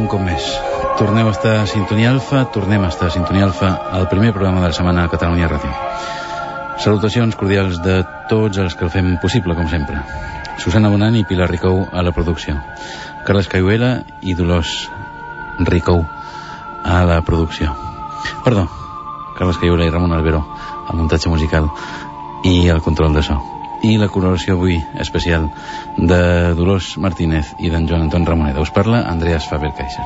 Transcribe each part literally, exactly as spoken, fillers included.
cop més. Torneu a estar a Sintonia Alfa, tornem a estar a Sintonia Alfa, el primer programa de la setmana a Catalunya Ràdio. Salutacions cordials de tots els que el fem possible, com sempre. Susana Bonan i Pilar Ricou a la producció. Carles Cayuela i Dolors Ricou a la producció. Perdó, Carles Cayuela i Ramon Albero al muntatge musical i al control de so. I la col·laboració avui especial de Dolors Martínez i d'en Joan Anton Ramoneda. Us parla Andreas Faber-Kaiser.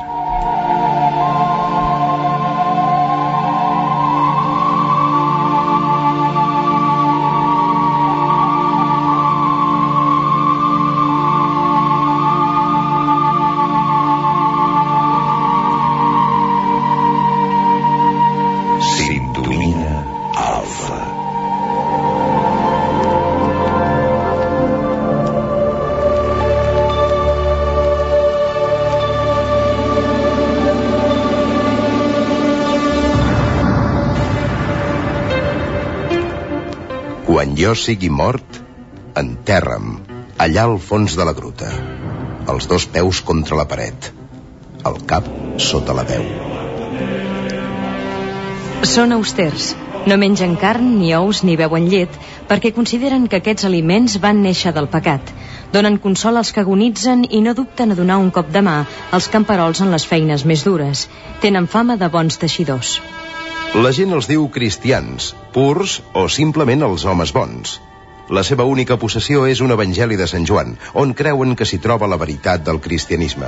Quan jo sigui mort, enterra'm, allà al fons de la gruta. Els dos peus contra la paret, el cap sota la veu. Són austers. No mengen carn, ni ous, ni beuen llet, perquè consideren que aquests aliments van néixer del pecat. Donen consol als que agonitzen i no dubten a donar un cop de mà als camperols en les feines més dures. Tenen fama de bons teixidors. La gent els diu cristians, purs o simplement els homes bons. La seva única possessió és un evangeli de Sant Joan, on creuen que s'hi troba la veritat del cristianisme.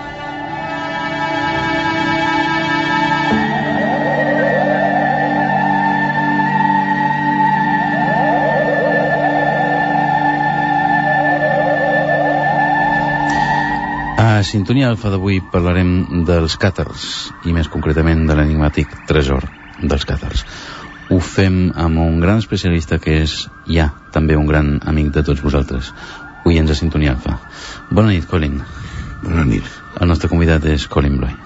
A Sintonia Alfa d'avui parlarem dels càtars, i més concretament de l'enigmàtic tresor dels càtars. Ho fem amb un gran especialista que és ja també un gran amic de tots vosaltres, oients de Sintonia Alfa. Bona nit, Colin. Bona nit. El nostre convidat és Colin Bloy.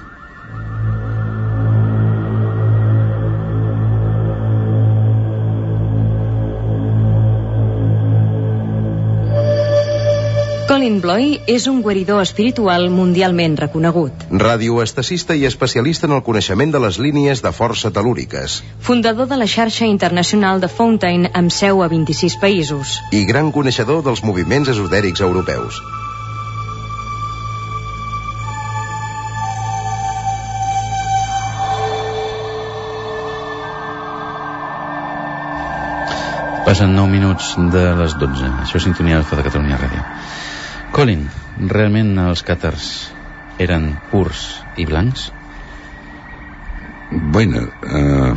Colin Bloy és un guaridor espiritual mundialment reconegut. Radioestacista i especialista en el coneixement de les línies de força tel·lúriques. Fundador de la xarxa internacional de Fountain amb seu a vint-i-sis països. I gran coneixedor dels moviments esotèrics europeus. Passen nou minuts de les dotze. Això és Sintonia Alfa de Catalunya Ràdio. Colin, realment els càtars eren purs i blancs? Bueno, uh,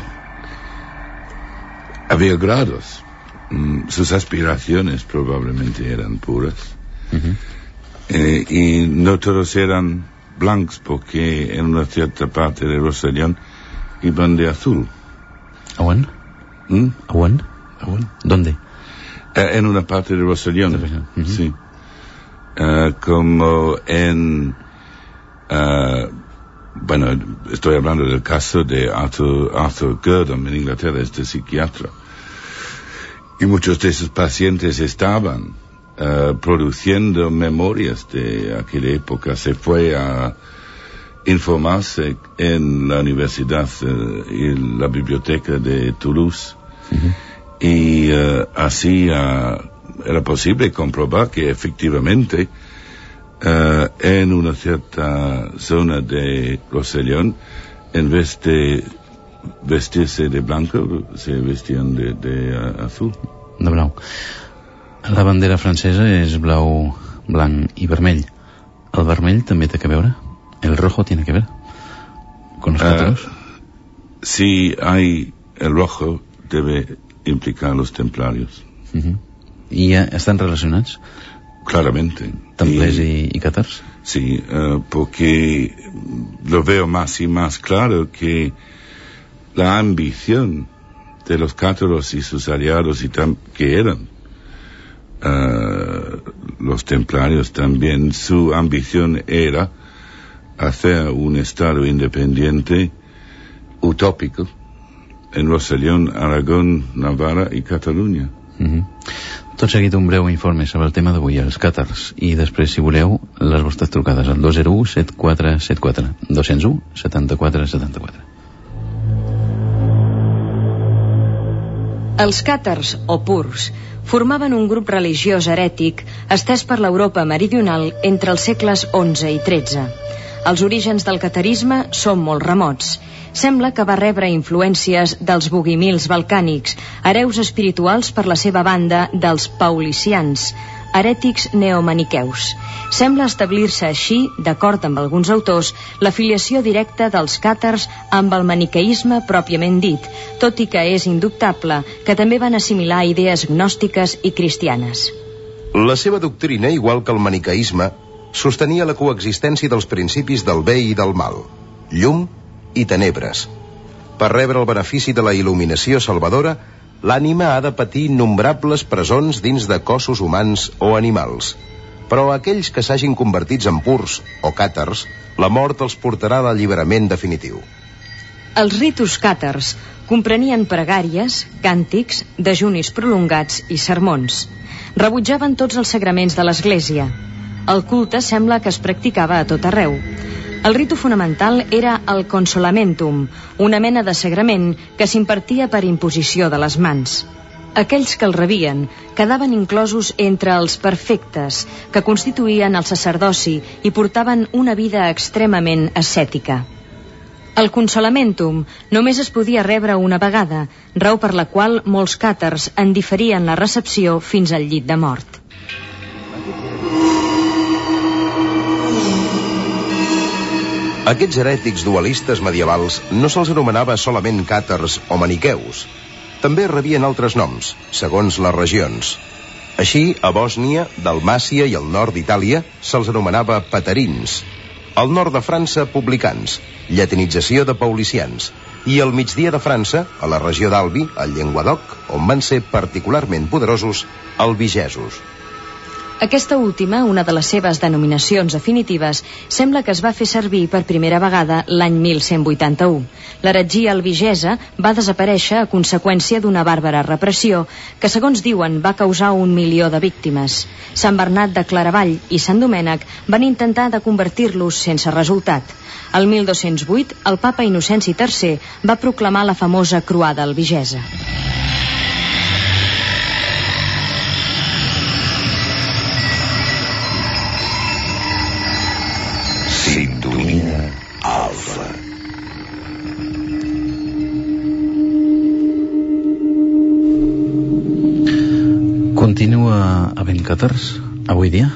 había grados. Mm, sus aspiraciones probablemente eran puras. Uh-huh. eh, y no todos eran blancos porque en una cierta parte de Rosellón iban de azul. ¿Aún? ¿Mm? ¿Aún? ¿Aún? ¿Dónde? Eh, en una parte de Rosellón, uh-huh. Sí. Uh, como en uh, bueno, estoy hablando del caso de Arthur, Arthur Gurdon en Inglaterra, este psiquiatra, y muchos de sus pacientes estaban uh, produciendo memorias de aquella época. Se fue a informarse en la universidad uh, y la biblioteca de Toulouse, uh-huh. y uh, así uh, era posible comprobar que efectivamente uh, en una cierta zona de Rosellón, en vez de vestirse de blanco, se vestían de, de uh, azul. De blau. La bandera francesa és blau, blanc i vermell. El vermell també té que veure? El rojo tiene que ver con los cátaros? Uh, si hay el rojo, debe implicar los templarios. Uh-huh. ¿Y ya están relacionados? Claramente. ¿Templers y, y cátars? Sí, uh, porque lo veo más y más claro que la ambición de los cátaros y sus aliados, y tam- que eran uh, los templarios también, su ambición era hacer un estado independiente utópico en Rosellón, Aragón, Navarra y Cataluña. Uh-huh. Tot seguit un breu informe sobre el tema d'avui, els càtars, i després, si voleu, les vostres trucades al dos zero u set quatre set quatre, dos zero u setanta-quatre setanta-quatre. Els càtars, o purs, formaven un grup religiós herètic estès per l'Europa meridional entre els segles onze i tretze. Els orígens del catarisme són molt remots. Sembla que va rebre influències dels bogimils balcànics, hereus espirituals per la seva banda dels paulicians, herètics neomaniqueus. Sembla establir-se així, d'acord amb alguns autors, la filiació directa dels càtars amb el maniqueisme pròpiament dit, tot i que és indubtable que també van assimilar idees gnòstiques i cristianes. La seva doctrina, igual que el maniqueisme, sostenia la coexistència dels principis del bé i del mal, llum i tenebres. Per rebre el benefici de la il·luminació salvadora, l'ànima ha de patir innombrables presons dins de cossos humans o animals. Però aquells que s'hagin convertits en purs o càtars, la mort els portarà a l'alliberament definitiu. Els ritus càtars comprenien pregàries, càntics, dejunis prolongats i sermons. Rebutjaven tots els sagraments de l'Església. El culte sembla que es practicava a tot arreu. El ritu fonamental era el consolamentum, una mena de sagrament que s'impartia per imposició de les mans. Aquells que el rebien quedaven inclosos entre els perfectes, que constituïen el sacerdoci i portaven una vida extremament ascètica. El consolamentum només es podia rebre una vegada, raó per la qual molts càtars en diferien la recepció fins al llit de mort. Aquests herètics dualistes medievals no se'ls anomenava solament càtars o maniqueus. També rebien altres noms, segons les regions. Així, a Bòsnia, Dalmàcia i el nord d'Itàlia se'ls anomenava paterins. Al nord de França, publicans, llatinització de paulicians. I al migdia de França, a la regió d'Albi, al Llenguadoc, on van ser particularment poderosos, albigesos. Aquesta última, una de les seves denominacions definitives, sembla que es va fer servir per primera vegada l'any mil cent vuitanta-u. L'heretgia albigesa va desaparèixer a conseqüència d'una bàrbara repressió que, segons diuen, va causar un milió de víctimes. Sant Bernat de Claravall i Sant Domènec van intentar de convertir-los sense resultat. El mil dos-cents vuit, el papa Innocenci tercer va proclamar la famosa croada albigesa. Sintonia Alfa. Continua havent càtars avui dia?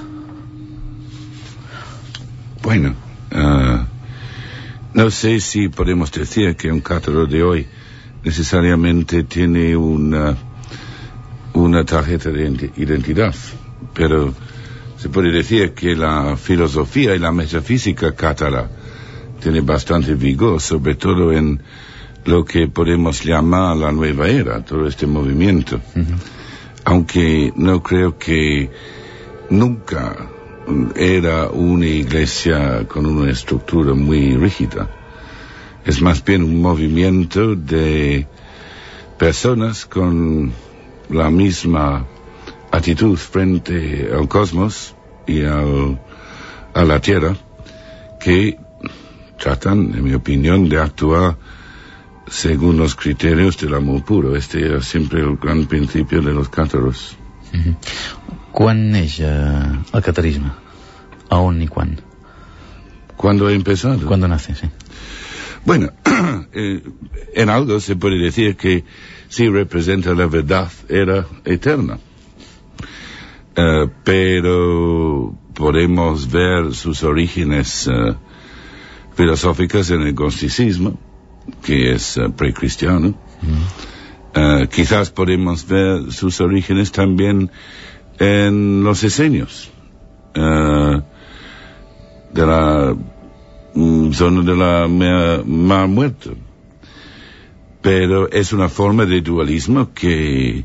Bueno, uh, no sé si podemos decir que un cátaro de hoy necesariamente tiene una, una tarjeta de identidad, pero se puede decir que la filosofía y la metafísica cátara tiene bastante vigor, sobre todo en lo que podemos llamar la nueva era, todo este movimiento. Uh-huh. Aunque no creo que nunca era una iglesia con una estructura muy rígida. Es más bien un movimiento de personas con la misma actitud frente al cosmos y al, a la Tierra, que tratan, en mi opinión, de actuar según los criterios del amor puro. Este era siempre el gran principio de los cátaros. Uh-huh. Quan neix eh, el catarisme? A on i quan? ¿Cuándo ha empezado? ¿Cuándo nace? Sí. Bueno, eh, en algo se puede decir que sí representa la verdad, era eterna. Uh, pero podemos ver sus orígenes uh, filosóficas en el gnosticismo, que es uh, precristiano. Mm. Uh, quizás podemos ver sus orígenes también en los esenios, uh, de la mm, zona de la Mar, Mar Muerto. Pero es una forma de dualismo que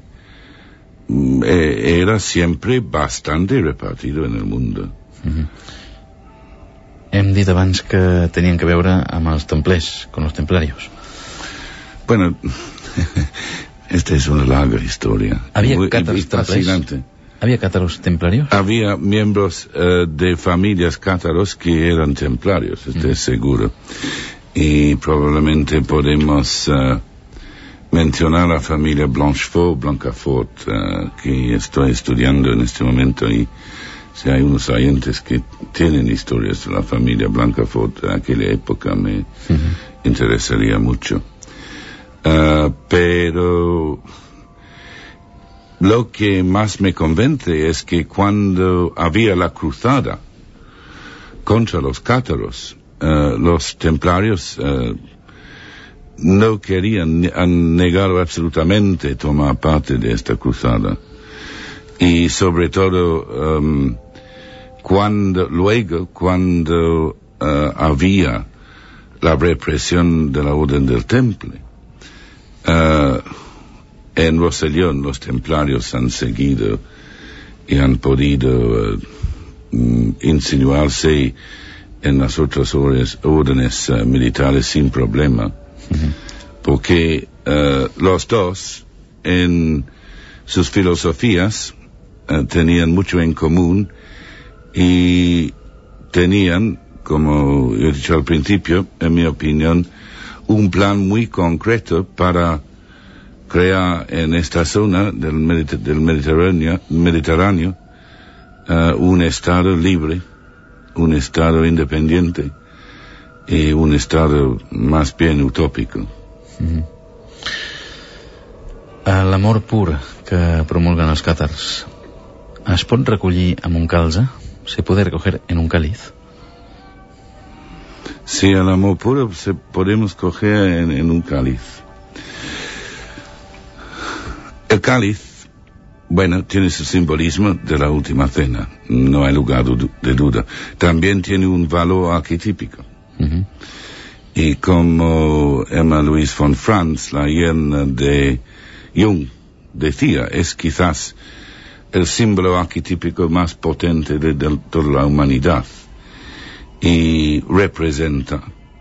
era siempre bastante repartido en el mundo. Uh-huh. Hem dit abans que tenien que veure amb els templers, con los templarios. Bueno, Esta es una larga historia. ¿Había muy, cátaros fascinante. ¿Había cátaros templarios? Había miembros uh, de familias cátaros que eran templarios, estoy mm. seguro. Y probablemente podemos uh, mencionar la familia Blanchefort, Blancafort, uh, que estoy estudiando en este momento, y si hay unos oyentes que tienen historias de la familia Blancafort de aquella época, me mm-hmm. interesaría mucho. Uh, pero lo que más me convence es que cuando había la cruzada contra los cátaros, uh, los templarios uh, no querían, han negado absolutamente tomar parte de esta cruzada. Y sobre todo, um, cuando, luego, cuando uh, había la represión de la Orden del Temple, Uh, en Rosellón los templarios han seguido y han podido uh, insinuarse en las otras órdenes, órdenes uh, militares sin problema, uh-huh. porque uh, los dos en sus filosofías uh, tenían mucho en común y tenían, como he dicho al principio, en mi opinión, un plan muy concreto para crear en esta zona del, Mediter- del Mediterráneo, Mediterráneo uh, un estado libre, un estado independiente y un estado más bien utópico. Mm-hmm. L'amor pur que promulguen els càtars es pot recollir amb un calze? ¿Se puede recoger en un cáliz? Sí, el amor puro se podemos coger en, en un cáliz. El cáliz, bueno, tiene su simbolismo de la última cena, no hay lugar de duda. También tiene un valor arquetípico. Uh-huh. Y como Emma Louise von Franz, la yerna de Jung, decía, es quizás el símbolo arquetípico más potente de, de toda la humanidad. Y representa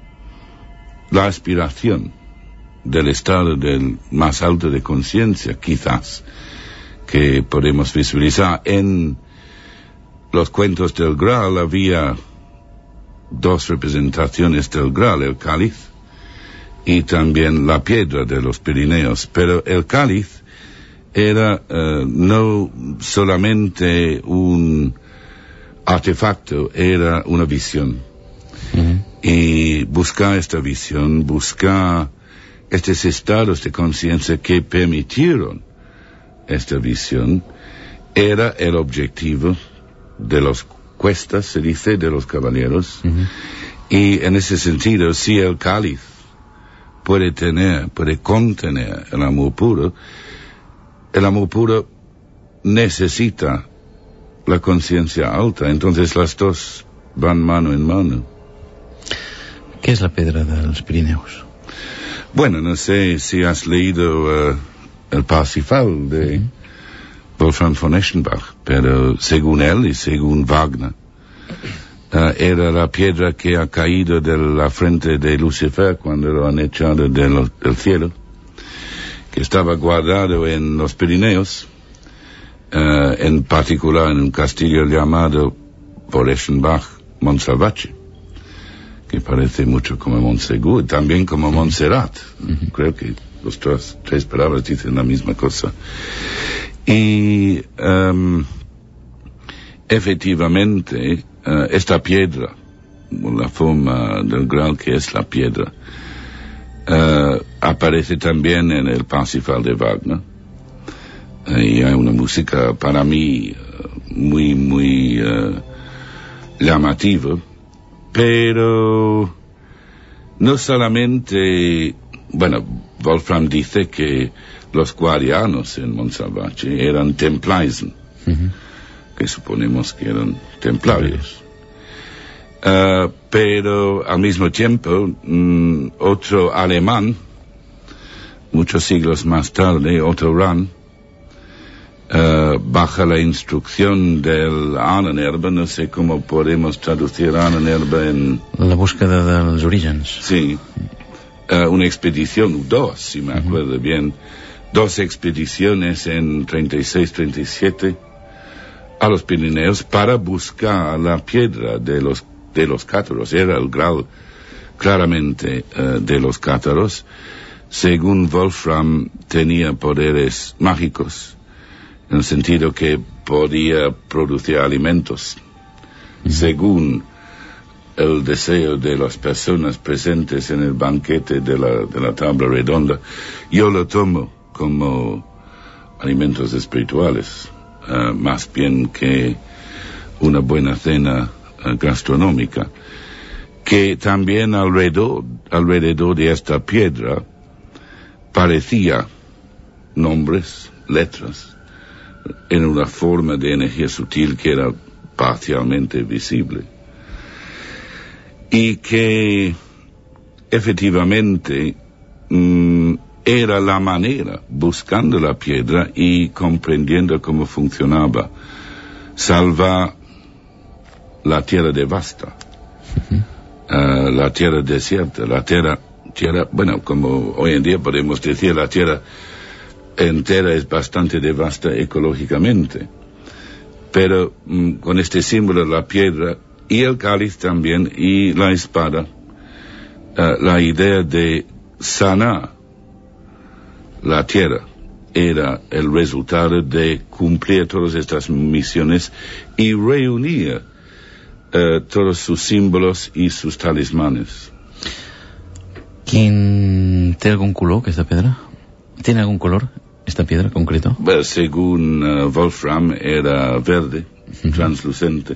la aspiración del estado del más alto de conciencia, quizás, que podemos visualizar. En los cuentos del Graal había dos representaciones del Graal, el cáliz y también la piedra de los Pirineos, pero el cáliz era uh, no solamente un artefacto, era una visión. Uh-huh. Y buscar esta visión, buscar estos estados de conciencia que permitieron esta visión, era el objetivo de los cuestas, se dice, de los caballeros. Uh-huh. Y en ese sentido, si el cáliz puede tener, puede contener el amor puro, el amor puro necesita la conciencia alta, entonces las dos van mano en mano. ¿Qué es la piedra de los Pirineos? Bueno, no sé si has leído uh, el Parsifal de uh-huh. Wolfgang von Eschenbach, pero según él y según Wagner, uh, era la piedra que ha caído de la frente de Lucifer cuando lo han echado del, del cielo, que estaba guardado en los Pirineos, Uh, en particular en un castillo llamado por Eschenbach Montsalvache, que parece mucho como Montsegur, también como Montserrat. Uh-huh. Creo que las tres, tres palabras dicen la misma cosa. Y um, efectivamente uh, esta piedra, la forma del Graal que es la piedra, uh, aparece también en el Parsifal de Wagner. Y hay una música para mí uh, muy, muy uh, llamativa, pero no solamente, bueno, Wolfram dice que los guardianos en Montsalvache eran templarios, uh-huh. que suponemos que eran templarios. Uh, pero al mismo tiempo, mm, otro alemán, muchos siglos más tarde, Otto Rahn, Uh, bajo la instrucción del Ahnenerbe, no sé cómo podemos traducir Ahnenerbe en... La búsqueda de los orígenes. Sí, uh, una expedición, dos, si me acuerdo uh-huh. bien, dos expediciones en treinta y seis treinta y siete a los Pirineos para buscar la piedra de los, de los cátaros. Era el grado claramente uh, de los cátaros. Según Wolfram, tenía poderes mágicos, en el sentido que podía producir alimentos. Uh-huh. Según el deseo de las personas presentes en el banquete de la, de la tabla redonda, yo lo tomo como alimentos espirituales, uh, más bien que una buena cena uh, gastronómica, que también alrededor, alrededor de esta piedra parecía nombres, letras, en una forma de energía sutil que era parcialmente visible. Y que efectivamente mmm, era la manera, buscando la piedra y comprendiendo cómo funcionaba, salvar la tierra devasta, uh-huh. uh, la tierra desierta, la tierra, tierra, bueno, como hoy en día podemos decir, la tierra entera es bastante devasta ecológicamente, pero mmm, con este símbolo, la piedra, y el cáliz también, y la espada, uh, la idea de sanar la tierra era el resultado de cumplir todas estas misiones y reunir uh, todos sus símbolos y sus talismanes. ¿Quién tiene algún color que esta piedra? ¿Tiene algún color esta piedra concreto? Bueno, según uh, Wolfram era verde, uh-huh. translucente.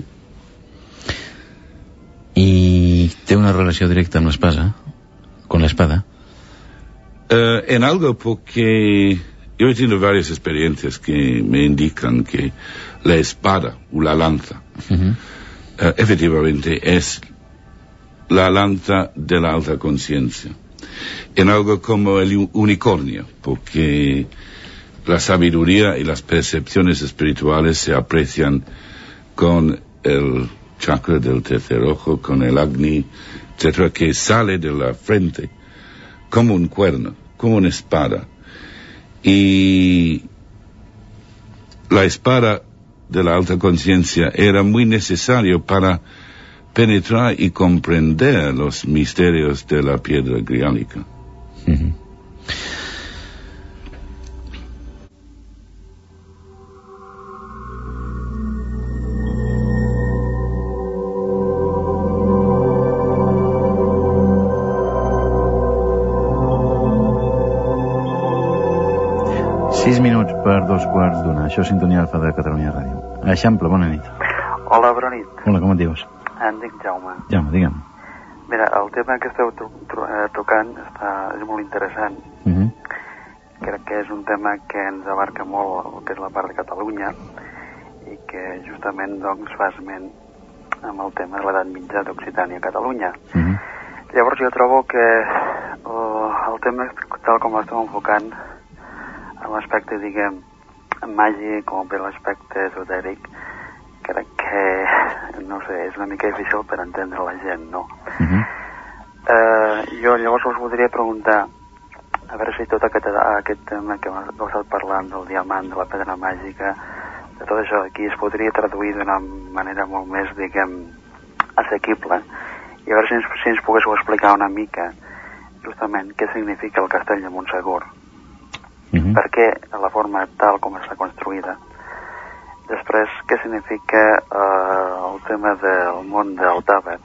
I té una relació directa amb l'espasa, con la espada. Uh, en algo porque yo he tenido varias experiencias que me indican que la espada o la lanza uh-huh. uh, efectivamente es la lanza de la alta conciencia. En algo como el unicornio, porque la sabiduría y las percepciones espirituales se aprecian con el chakra del tercer ojo, con el Agni, etcétera, que sale de la frente como un cuerno, como una espada. Y la espada de la alta conciencia era muy necesario para penetrar y comprender los misterios de la piedra griálica. Uh-huh. sis minuts per dos quarts d'una. Això és Sintonia Alfa de Catalunya Ràdio. Eixample, bona nit. Hola, bona nit. Hola, com et dius? Em dic Jaume. Jaume, digue'm. Mira, el tema que esteu to to eh, tocant està, és molt interessant. Uh -huh. Crec que és un tema que ens abarca molt el que és la part de Catalunya i que justament doncs fa esment amb el tema de l'edat mitja d'Occitània a Catalunya. Uh -huh. Llavors jo trobo que el, el tema tal com l'esteu enfocant en l'aspecte, diguem, màgic com per l'aspecte esotèric, crec que, no sé, és una mica difícil per entendre la gent, no? Uh-huh. eh, jo llavors us voldria preguntar, a veure si tot aquest, aquest tema que heu estat parlant del diamant, de la pedra màgica, de tot això aquí es podria traduir d'una manera molt més, diguem, assequible. I a veure si ens, si ens poguéssiu explicar una mica, justament, què significa el castell de Montsegur. Uh-huh. Per què la forma tal com està construïda. Després, què significa eh, el tema del món del Tàber.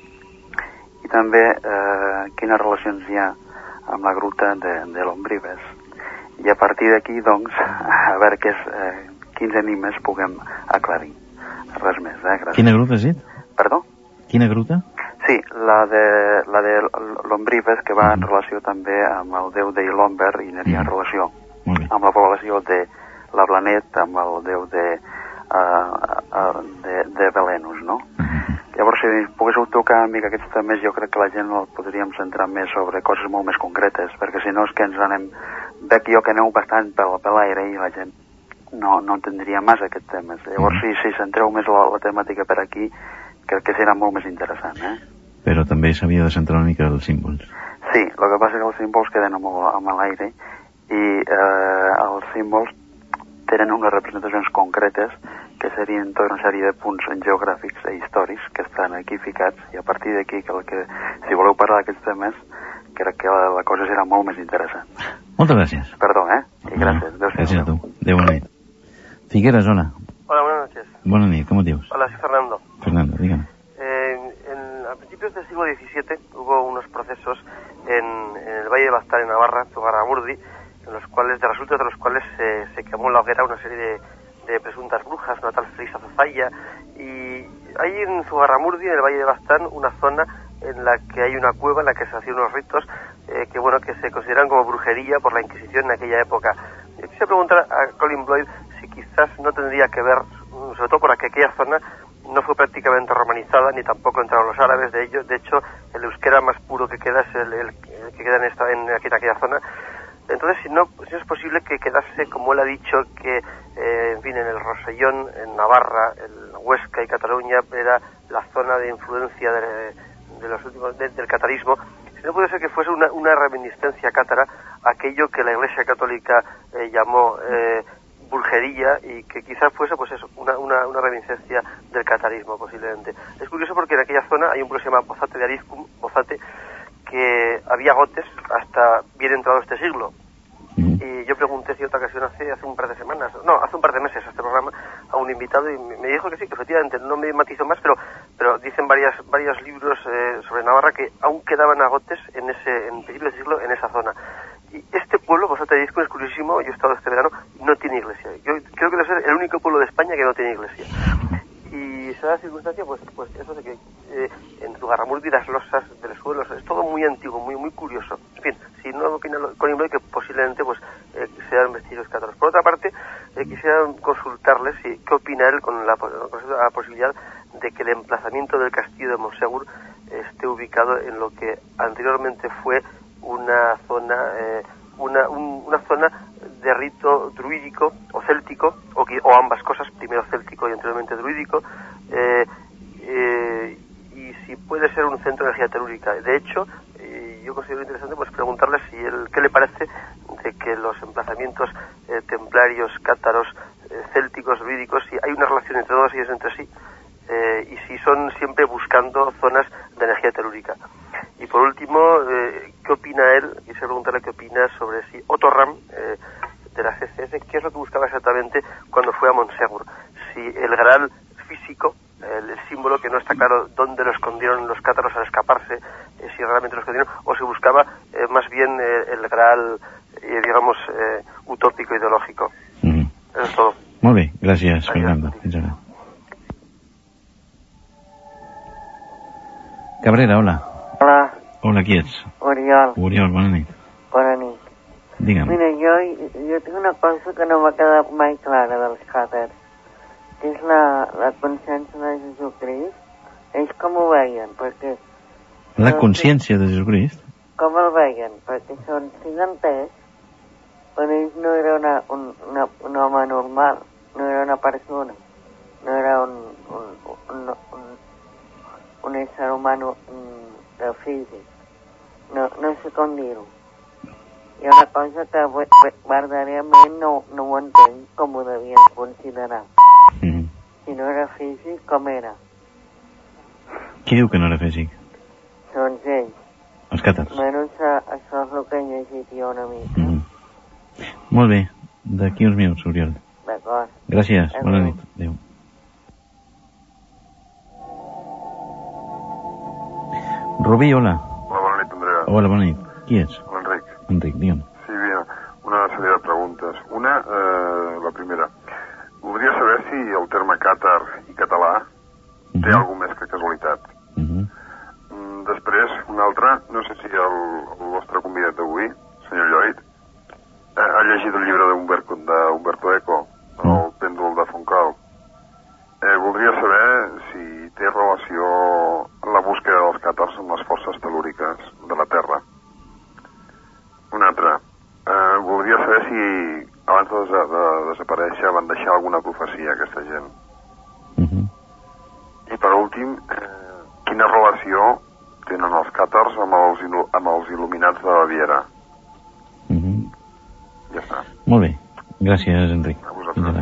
I també eh, quines relacions hi ha amb la gruta de, de l'Ombribes. I a partir d'aquí, doncs, a veure què és, eh, quins enigmes puguem aclarir. Res més, eh? Gràcies. Quina gruta has dit? Perdó? Quina gruta? Sí, la de, la de l'Ombribes, que va en relació també amb el déu de Ilomber, i aniria en relació amb la població de la Blanet, amb el déu de, uh, uh, de, de Belenus, no? Llavors, si poguéssiu tocar una mica aquests temes, jo crec que la gent el podríem centrar més sobre coses molt més concretes, perquè si no és que ens anem... Veig jo que aneu bastant per, per l'aire i la gent no, no entendria massa aquests temes. Llavors, si, si centreu més la, la temàtica per aquí, crec que serà molt més interessant, eh? Però també s'havia de centrar una mica els símbols. Sí, el que passa és que els símbols queden amb, amb l'aire i eh, els símbols tenen unes representacions concretes que serien tota una sèrie de punts geogràfics i històrics que estan aquí ficats, i a partir d'aquí, que, que si voleu parlar d'aquests temes, crec que la, la cosa serà molt més interessant. Moltes gràcies. Perdó, eh? I gràcies. No, gràcies a tu. Adéu, bona nit. Figueras, hola. Hola, buenas noches. Buenas noches, ¿cómo te llamas? Hola, soy Fernando. Fernando, dígame. Eh, en, a principios del siglo diecisiete hubo unos procesos en, en el Valle de Bastar, en Navarra, Zugarramurdi, en los cuales, de resultas de los cuales se, se quemó en la hoguera una serie de, de presuntas brujas, una tal Felisa Zozaya, y hay en Zugarramurdi, en el Valle de Bastar, una zona en la que hay una cueva en la que se hacían unos ritos eh, que bueno que se consideran como brujería por la Inquisición en aquella época. Yo quisiera preguntar a Colin Bloyd si quizás no tendría que ver, sobre todo porque aquella zona no fue prácticamente romanizada, ni tampoco entraron los árabes. De ello, de hecho, el euskera más puro que queda es el, el, el que queda en, esta, en, aquí, en aquella zona. Entonces, si no, si no es posible que quedase, como él ha dicho, que, eh, en fin, en el Rosellón, en Navarra, en Huesca y Cataluña, era la zona de influencia de, de los últimos, de, del catarismo, si no puede ser que fuese una, una reminiscencia cátara, aquello que la Iglesia Católica eh, llamó eh, brujería, y que quizás fuese, pues eso, una, una, una reminiscencia del catarismo, posiblemente. Es curioso porque en aquella zona hay un pueblo que se llama Bozate de Arizcum, Bozate, que había gotes hasta bien entrado este siglo. Y yo pregunté cierta ocasión hace, hace un par de semanas, no, hace un par de meses a este programa, a un invitado, y me dijo que sí, que efectivamente, no me matizó más, pero pero dicen varias, varios libros eh, sobre Navarra que aún quedaban agotes en ese, en principio del siglo, en esa zona. Y este pueblo, Bozate de Arizcum, es curiosísimo, yo he estado este verano, no tiene iglesia. Yo creo que debe ser el único pueblo de España que no tiene iglesia. Y se da la circunstancia, pues, pues eso de que eh, en Zugarramurdi las losas del suelo, es todo muy antiguo, muy muy curioso. En fin, si no opina Colin Bloyd, que posiblemente pues eh, sean vestigios cátaros. Por otra parte, eh, quisiera consultarle si qué opina él con la, con la posibilidad de que el emplazamiento del castillo de Monsegur eh, esté ubicado en lo que anteriormente fue una zona eh, una, un, una zona de rito druídico o céltico, o, o ambas cosas, primero céltico y anteriormente druídico, eh, eh, y si puede ser un centro de energía telúrica. De hecho, eh, yo considero interesante pues preguntarle si el, qué le parece de que los emplazamientos eh, templarios, cátaros, eh, célticos, druídicos, si hay una relación entre todos ellos entre sí, eh, y si son siempre buscando zonas de energía telúrica. Y por último, eh, ¿qué opina él? Quisiera preguntarle qué opina sobre si Otto Ram, eh, de la C C S, qué es lo que buscaba exactamente cuando fue a Monsegur. Si el Graal físico, el, el símbolo que no está claro dónde lo escondieron los cátaros al escaparse, eh, si realmente lo escondieron, o si buscaba eh, más bien eh, el Graal, eh, digamos, eh, utópico, ideológico. Mm. Eso es todo. Muy bien, gracias, Fernando. Cabrera, hola. Hola. Hola, qui ets? Oriol. Oriol, bona nit. Bona nit. Digue'm. Mira, jo, jo tinc una cosa que no m'ha quedat mai clara dels càters, que és la, la consciència de Jesucrist. Ells com ho veien? Perquè... La consciència de Jesucrist? Com el veien? Perquè són ciganters, però ells no era una, un, una, un home normal, no era una persona, no era un, un, un, un, un ésser humano de físic. No, no sé com dir-ho. Hi ha una cosa que verdaderament no, no ho entenc com ho devien considerar. Mm. Si no era físic, com era? Qui diu que no era físic? Doncs ells. Els càtars. Bueno, això, això és el que he llegit jo una mica. Mm. Molt bé. D'aquí uns minuts, Oriol. D'acord. Gràcies. Adéu. Bona nit. Adéu. Rubí, hola. Hola, bona nit, Andrea. Hola, bona nit. Qui ets? L'Enric. Enric, digue'm. Sí, mira, una sèrie de preguntes. Una, eh, la primera. Voldria saber si el terme càtar i català uh-huh. té alguna més que casualitat. Uh-huh. Mm, després, una altra, no sé si el, el vostre convidat d'avui, senyor Lloyd, eh, ha llegit el llibre d'Umberto Eco, uh-huh. El pèndol de Foncal. Eh, voldria saber si té relació amb la búsqueda dels càtars amb les forces telúriques de la Terra. Una altra. Eh, voldria saber si abans de, des de desaparèixer van deixar alguna profecia aquesta gent. Uh-huh. I per últim, eh, quina relació tenen els càtars amb els, amb els il·luminats de Baviera? Uh-huh. està. Molt bé. Gràcies, Enric. A vosaltres.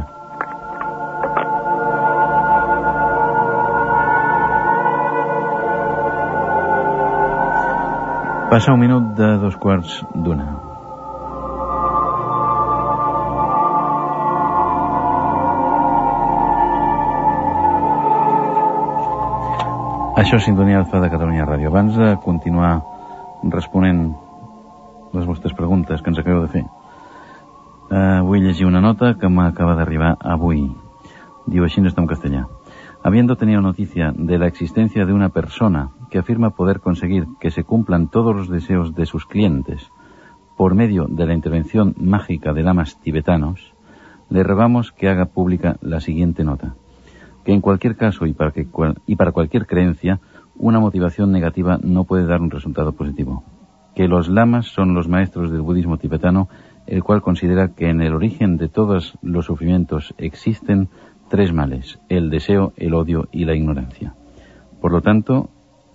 Passa un minut de dos quarts d'una. Això és Sintonia Alfa de Catalunya Ràdio. Abans de continuar responent les vostres preguntes que ens acabeu de fer, eh, vull llegir una nota que m'acaba d'arribar avui. Diu així, no està en castellà. Habiendo tenido noticia de la existencia de una persona que afirma poder conseguir que se cumplan todos los deseos de sus clientes por medio de la intervención mágica de lamas tibetanos, le rogamos que haga pública la siguiente nota. Que en cualquier caso y para, que, y para cualquier creencia, una motivación negativa no puede dar un resultado positivo. Que los lamas son los maestros del budismo tibetano, el cual considera que en el origen de todos los sufrimientos existen tres males: el deseo, el odio y la ignorancia. Por lo tanto,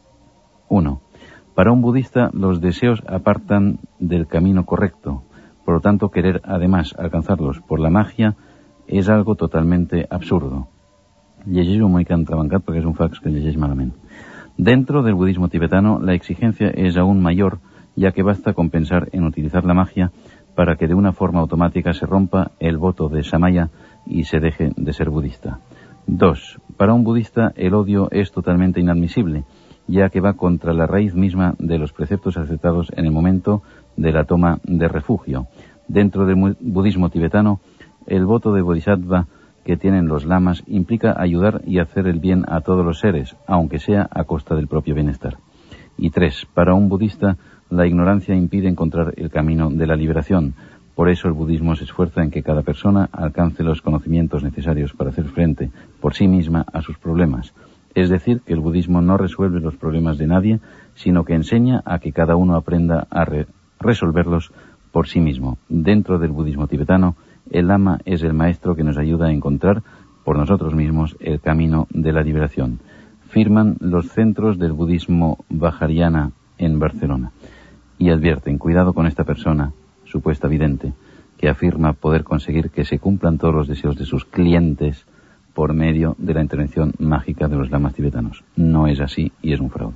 uno. Para un budista, los deseos apartan del camino correcto. Por lo tanto, querer además alcanzarlos por la magia és algo totalmente absurdo. Llegeixo molt que han trabancat perquè és un fax que llegeix malament. Dentro del budismo tibetano, la exigencia es aún mayor, ya que basta con pensar en utilizar la magia para que de una forma automática se rompa el voto de Samaya y se deje de ser budista. Dos. Para un budista, el odio es totalmente inadmisible, ya que va contra la raíz misma de los preceptos aceptados en el momento de la toma de refugio. Dentro del budismo tibetano, el voto de bodhisattva que tienen los lamas implica ayudar y hacer el bien a todos los seres, aunque sea a costa del propio bienestar. Y tres, para un budista, la ignorancia impide encontrar el camino de la liberación. Por eso el budismo se esfuerza en que cada persona alcance los conocimientos necesarios para hacer frente por sí misma a sus problemas. Es decir, que el budismo no resuelve los problemas de nadie, sino que enseña a que cada uno aprenda a re- resolverlos por sí mismo. Dentro del budismo tibetano, el lama es el maestro que nos ayuda a encontrar por nosotros mismos el camino de la liberación. Firman los centros del budismo Vajrayana en Barcelona y advierten: cuidado con esta persona, supuesta vidente, que afirma poder conseguir que se cumplan todos los deseos de sus clientes por medio de la intervención mágica de los lamas tibetanos. No es así y es un fraude.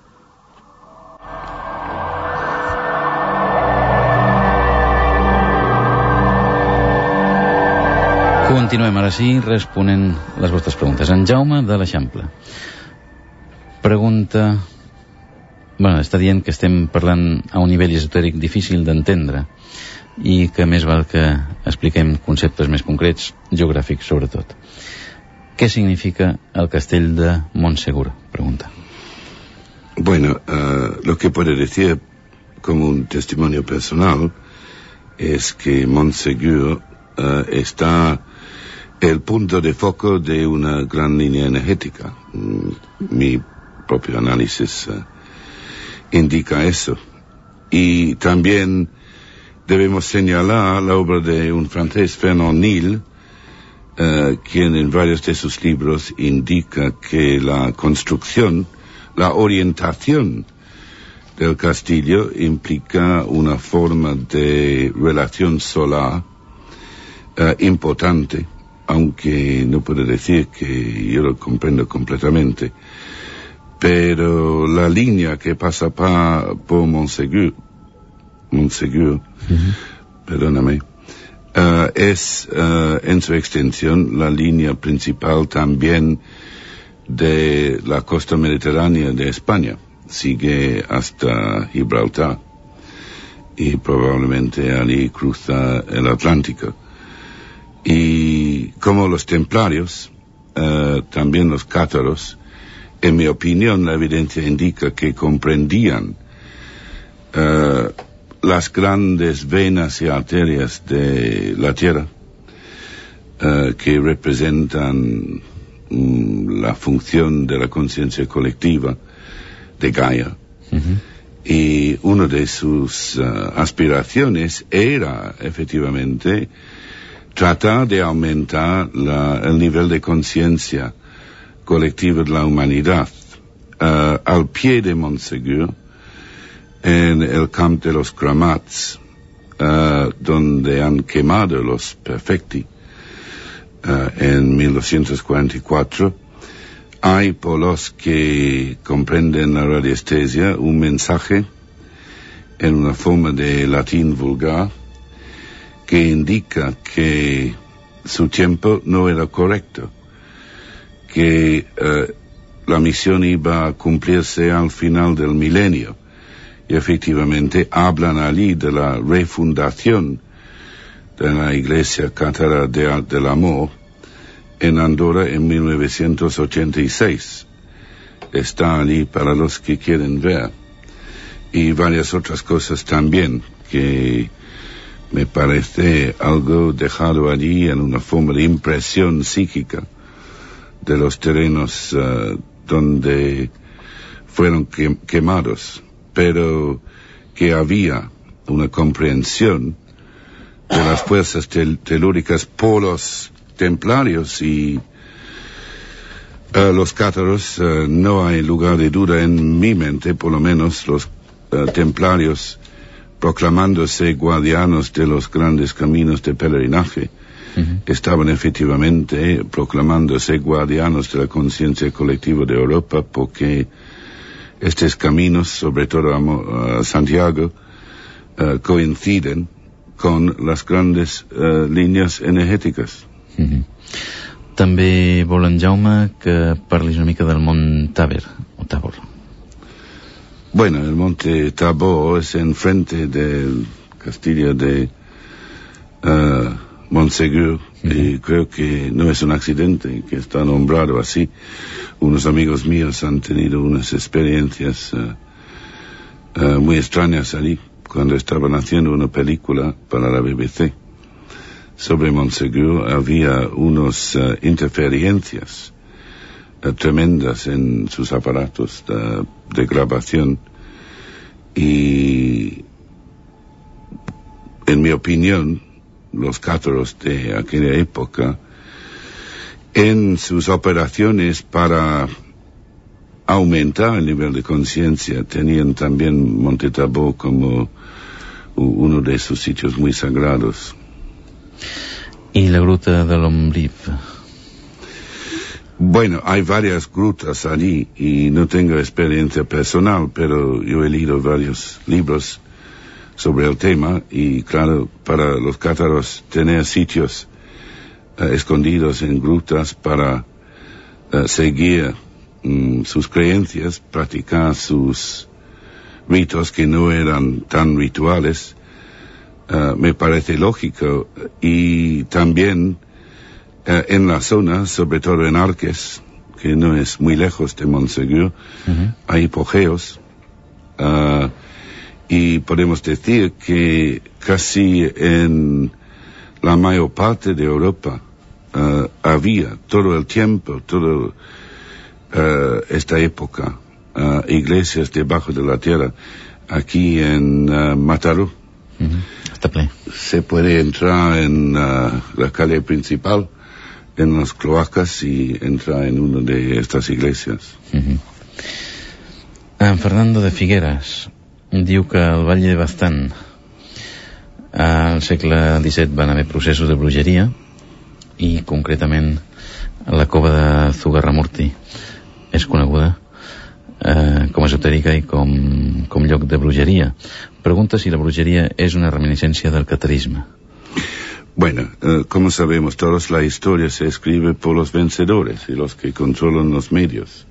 Continuem ara sí responent les vostres preguntes. En Jaume de l'Eixample pregunta... Bueno, està dient que estem parlant a un nivell esotèric difícil d'entendre i que més val que expliquem conceptes més concrets, geogràfics sobretot. ¿Qué significa el castell de Montsegur? Pregunta. Bueno, uh, lo que puedo decir como un testimonio personal es que Montsegur uh, está el punto de foco de una gran línea energética. Mi propio análisis uh, indica eso. Y también debemos señalar la obra de un francés, Fernand Nil, uh, quien en varios de sus libros indica que la construcción, la orientación del castillo implica una forma de relación solar uh, importante, aunque no puedo decir que yo lo comprendo completamente. Pero la línea que pasa pa, por Montsegur, Montsegur, uh-huh. perdóname, uh, es uh, en su extensión la línea principal también de la costa mediterránea de España. Sigue hasta Gibraltar y probablemente allí cruza el Atlántico. Y como los templarios, uh, también los cátaros, en mi opinión, la evidencia indica que comprendían uh, las grandes venas y arterias de la Tierra, uh, que representan um, la función de la conciencia colectiva de Gaia. Uh-huh. Y una de sus uh, aspiraciones era, efectivamente, tratar de aumentar la, el nivel de conciencia colectiva de la humanidad. Uh, al pie de Montsegur, en el camp de los Gramats, uh, donde han quemado los perfecti uh, en mil doscientos cuarenta y cuatro, hay por los que comprenden la radiestesia un mensaje en una forma de latín vulgar que indica que su tiempo no era correcto, que uh, la misión iba a cumplirse al final del milenio. Y efectivamente hablan allí de la refundación de la Iglesia Cátara de, del Amor en Andorra en mil novecientos ochenta y seis. Está allí para los que quieren ver. Y varias otras cosas también, que me parece algo dejado allí en una forma de impresión psíquica de los terrenos uh, donde fueron que, quemados, pero que había una comprensión de las fuerzas tel telúricas por los templarios y uh, los cátaros. Uh, no hay lugar de duda en mi mente, por lo menos los uh, templarios proclamándose guardianos de los grandes caminos de peregrinaje, uh-huh. estaban efectivamente proclamándose guardianos de la conciencia colectiva de Europa, porque estos caminos, sobre todo a uh, Santiago, uh, coinciden con las grandes uh, líneas energéticas. Uh-huh. També volen, Jaume, que parlis una mica del Mont Taber, o Tabor. Bueno, el monte Tabor es enfrente del castillo de uh, Montsegur, uh-huh. y creo que no es un accidente que está nombrado así. Unos amigos míos han tenido unas experiencias uh, uh, muy extrañas allí cuando estaban haciendo una película para la B B C sobre Montsegur. Había unas uh, interferencias uh, tremendas en sus aparatos de, de grabación, y en mi opinión los cátaros de aquella época, en sus operaciones para aumentar el nivel de conciencia, tenían también Monte Tabor como uno de sus sitios muy sagrados. ¿Y la gruta de l'Ombrif? Bueno, hay varias grutas allí y no tengo experiencia personal, pero yo he leído varios libros sobre el tema, y claro, para los cátaros tener sitios Uh, escondidos en grutas para uh, seguir um, sus creencias, practicar sus ritos que no eran tan rituales, uh, me parece lógico. Y también uh, en la zona, sobre todo en Arques, que no es muy lejos de Montsegur, uh-huh. hay hipogeos, uh, y podemos decir que casi en la mayor parte de Europa uh, había todo el tiempo, toda uh, esta época, uh, iglesias debajo de la tierra. Aquí en uh, Mataró, uh-huh. se puede entrar en uh, la calle principal, en las cloacas, y entrar en una de estas iglesias. Uh-huh. En Fernando de Figueras diu que al Valle de Baztán al segle disset van haver processos de bruixeria, i concretament la cova de Zugarramurti és coneguda eh, com a esotèrica i com, com lloc de bruixeria. Pregunta si la bruixeria és una reminiscència del catarisme. Bueno, uh, como sabemos todos, la historia se escribe por los vencedores y los que controlan los medios.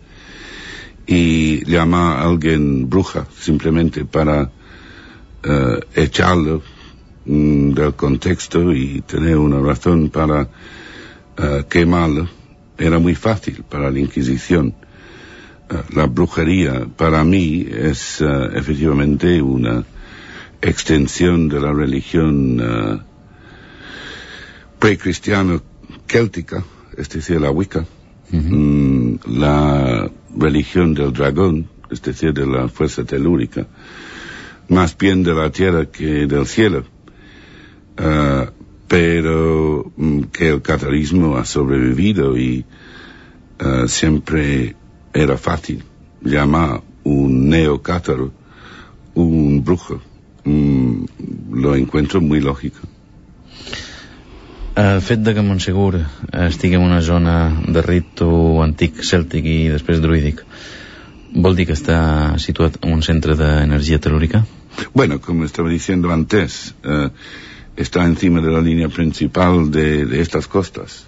Y llamar a alguien bruja simplemente para uh, echarlo mm, del contexto y tener una razón para uh, quemarlo era muy fácil para la Inquisición. Uh, la brujería para mí es uh, efectivamente una extensión de la religión uh, precristiano céltica, es decir, la Wicca, uh-huh. mm, la religión del dragón, es decir, de la fuerza telúrica, más bien de la tierra que del cielo, uh, pero mm, que el catarismo ha sobrevivido, y uh, siempre era fácil llamar un neocátaro un brujo. Mm, lo encuentro muy lógico. El fet de que Montsegur estigui en una zona de ritu antic cèltic i després druídic vol dir que està situat en un centre d'energia telúrica? Bueno, como estaba diciendo antes, eh, está encima de la línea principal de, de estas costas.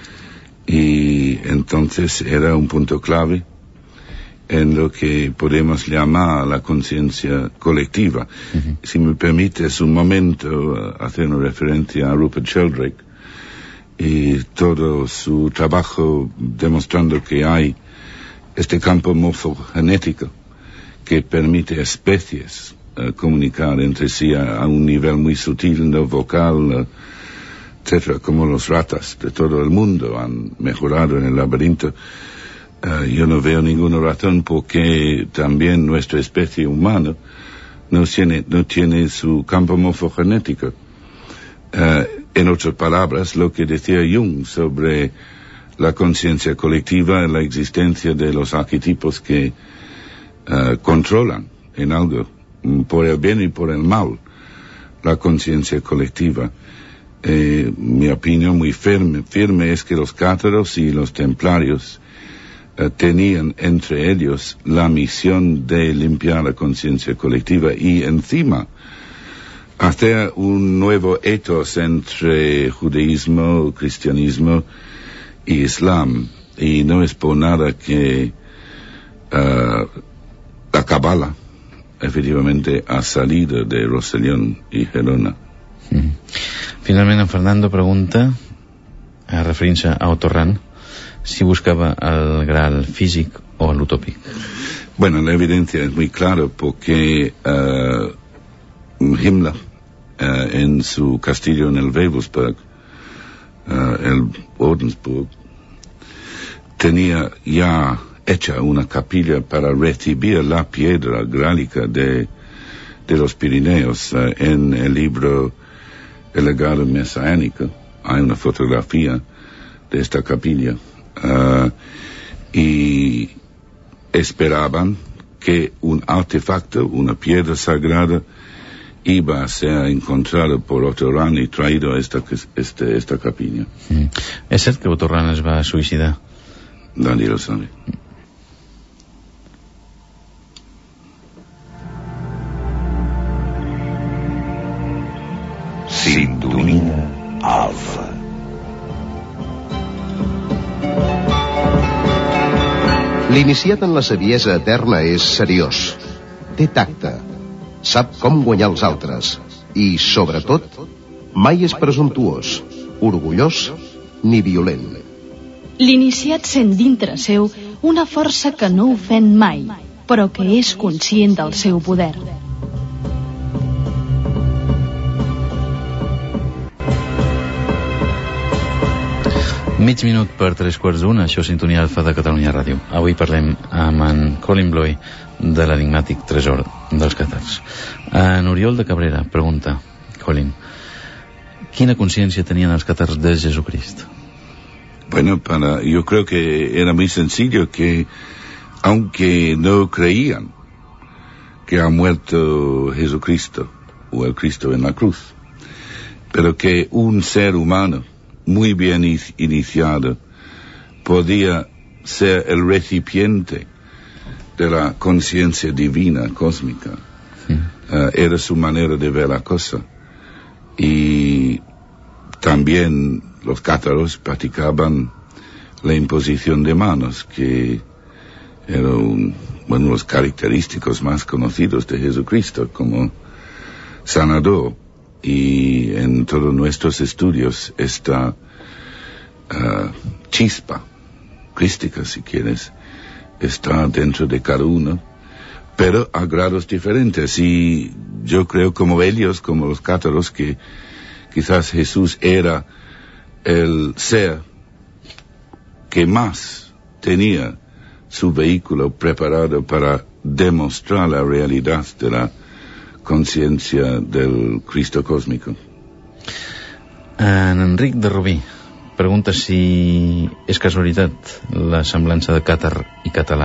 Y entonces era un punto clave en lo que podemos llamar la conciencia colectiva. Uh-huh. Si me permites un momento uh, hacer una referencia a Rupert Sheldrake y todo su trabajo demostrando que hay este campo morfogenético que permite a especies uh, comunicar entre sí a, a un nivel muy sutil, no vocal, uh, etcétera, como los ratas de todo el mundo han mejorado en el laberinto. Uh, yo no veo ninguna razón por qué también nuestra especie humana no tiene, no tiene su campo morfogenético. Uh, en otras palabras, lo que decía Jung sobre la conciencia colectiva, la existencia de los arquetipos que uh, controlan en algo, por el bien y por el mal, la conciencia colectiva. Eh, mi opinión muy firme, firme es que los cátaros y los templarios eh, tenían entre ellos la misión de limpiar la conciencia colectiva y encima hacer un nuevo ethos entre judaísmo, cristianismo y islam. Y no es por nada que uh, la Kabbalah efectivamente ha salido de Rosellón y Gerona. Mm. Finalment, en Fernando pregunta, eh, referint-se a Otto Rahn, si buscaba el Graal físic o l'utòpic. Bueno, la evidencia es muy clara porque uh, Himmler, uh, en su castillo en el Wewelsburg, uh, el Ordensburg, tenía ya hecha una capilla para recibir la piedra grálica de, de los Pirineos. Uh, en el libro El legado mesiánico hay una fotografía de esta capilla, uh, y esperaban que un artefacto, una piedra sagrada, iba a ser encontrado por Otto Rahn y traído a esta, este, esta capilla. Mm. És cert que Otto Rahn es va suïcidar? Nadie lo sabe. Sintonia Alfa. L'iniciat en la saviesa eterna és seriós, té tacte, sap com guanyar els altres i, sobretot, mai és presumptuós, orgullós ni violent. L'iniciat sent dintre seu una força que no ofèn mai, però que és conscient del seu poder. Mig minut per tres quarts d'una, això és Sintonia Alfa de Catalunya Ràdio. Avui parlem amb en Colin Bloy de l'enigmàtic tresor dels càtars. En Oriol de Cabrera pregunta, Colin, quina consciència tenien els càtars de Jesucrist? Bueno, para, yo creo que era muy sencillo que, aunque no creían que ha muerto Jesucristo o el Cristo en la cruz, pero que un ser humano muy bien iniciado podía ser el recipiente de la conciencia divina, cósmica. Sí. Uh, era su manera de ver la cosa. Y también los cátaros practicaban la imposición de manos, que era un, bueno, los característicos más conocidos de Jesucristo como sanador. Y en todos nuestros estudios esta uh, chispa crística, si quieres, está dentro de cada uno, pero a grados diferentes. Y yo creo, como ellos, como los cátaros, que quizás Jesús era el ser que más tenía su vehículo preparado para demostrar la realidad de la conciencia del Cristo cósmico. En Enric de Rubí pregunta si és casualitat la semblança de càtar i català.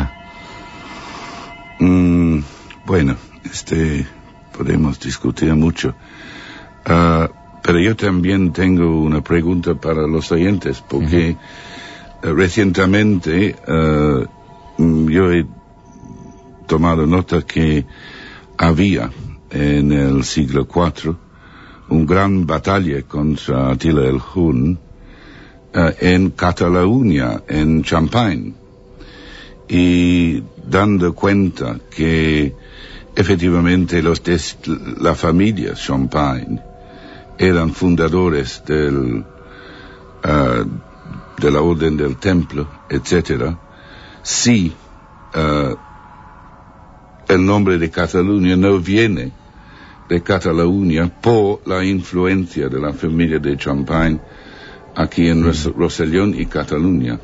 Mm, bueno, este podemos discutir mucho. Uh, pero yo también tengo una pregunta para los oyentes, porque uh-huh. uh, recientemente uh, yo he tomado nota que había en el siglo cuatro una gran batalla contra Attila el Hun uh, en Cataluña, en Champagne, y dando cuenta que efectivamente los de la familia Champagne eran fundadores del, uh, de la Orden del Templo, etcétera. Sí, uh, el nombre de Cataluña no viene de Cataluña por la influencia de la familia de Champagne aquí en Ros- Rosellón y Cataluña.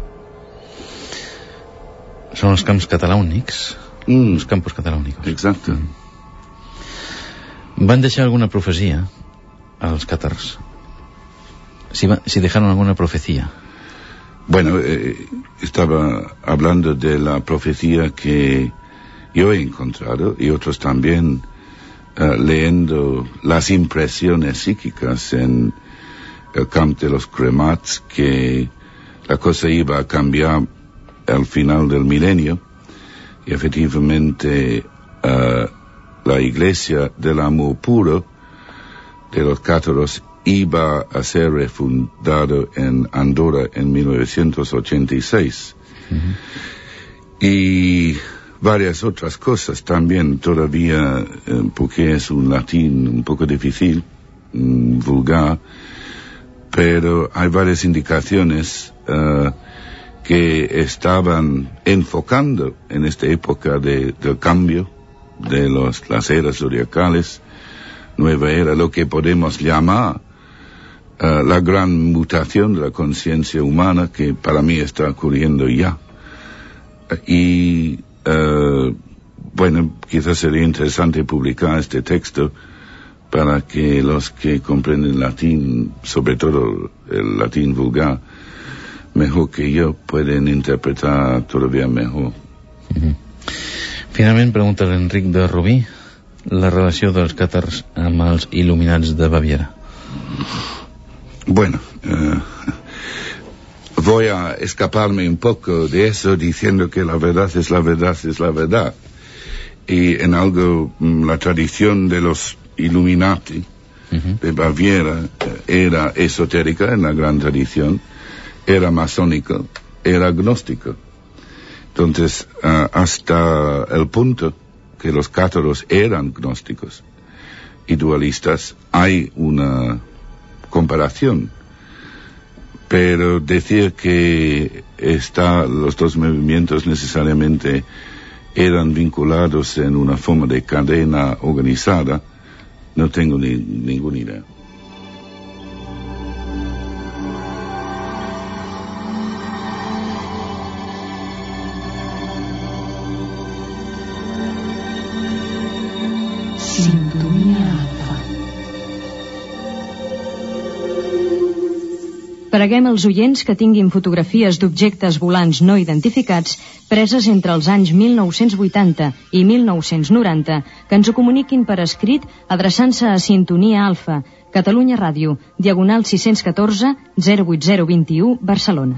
Són els camps catalàunics, mm. els campus catalàunicos. Exacte. Mm. Van deixar alguna profecia als càtars? Si, va, si dejaron alguna profecía. Bueno, eh, estaba hablando de la profecía que yo he encontrado y otros también uh, leyendo las impresiones psíquicas en el campo de los cremats, que la cosa iba a cambiar al final del milenio, y efectivamente uh, la iglesia del amor puro de los cátaros iba a ser refundado en Andorra en mil novecientos ochenta y seis. Uh-huh. Y varias otras cosas también todavía, eh, porque es un latín un poco difícil, mm, vulgar, pero hay varias indicaciones uh, que estaban enfocando en esta época de, del cambio de los, las eras zodiacales, nueva era, lo que podemos llamar uh, la gran mutación de la conciencia humana, que para mí está ocurriendo ya. Y uh, bueno, quizás sería interesante publicar este texto para que los que comprenden latín, sobre todo el latín vulgar, mejor que yo, pueden interpretar todavía mejor. Uh-huh. Finalment, pregunta l'Enric de Rubí, la relació dels càtars amb els il·luminats de Baviera. Bueno, uh, voy a escaparme un poco de eso diciendo que la verdad es la verdad es la verdad. Y en algo, la tradición de los Illuminati uh-huh. de Baviera era esotérica, en la gran tradición, era masónico, era agnóstico. Entonces, uh, hasta el punto que los cátaros eran gnósticos y dualistas, hay una comparación. Pero decir que está, los dos movimientos necesariamente eran vinculados en una forma de cadena organizada, no tengo ni, ninguna idea. Sintonia Alfa. Preguem als oients que tinguin fotografies d'objectes volants no identificats preses entre els anys mil nou-cents vuitanta i mil nou-cents noranta que ens ho comuniquin per escrit adreçant-se a Sintonia Alfa, Catalunya Ràdio, diagonal sis-cents catorze zero vuit zero dos u, Barcelona.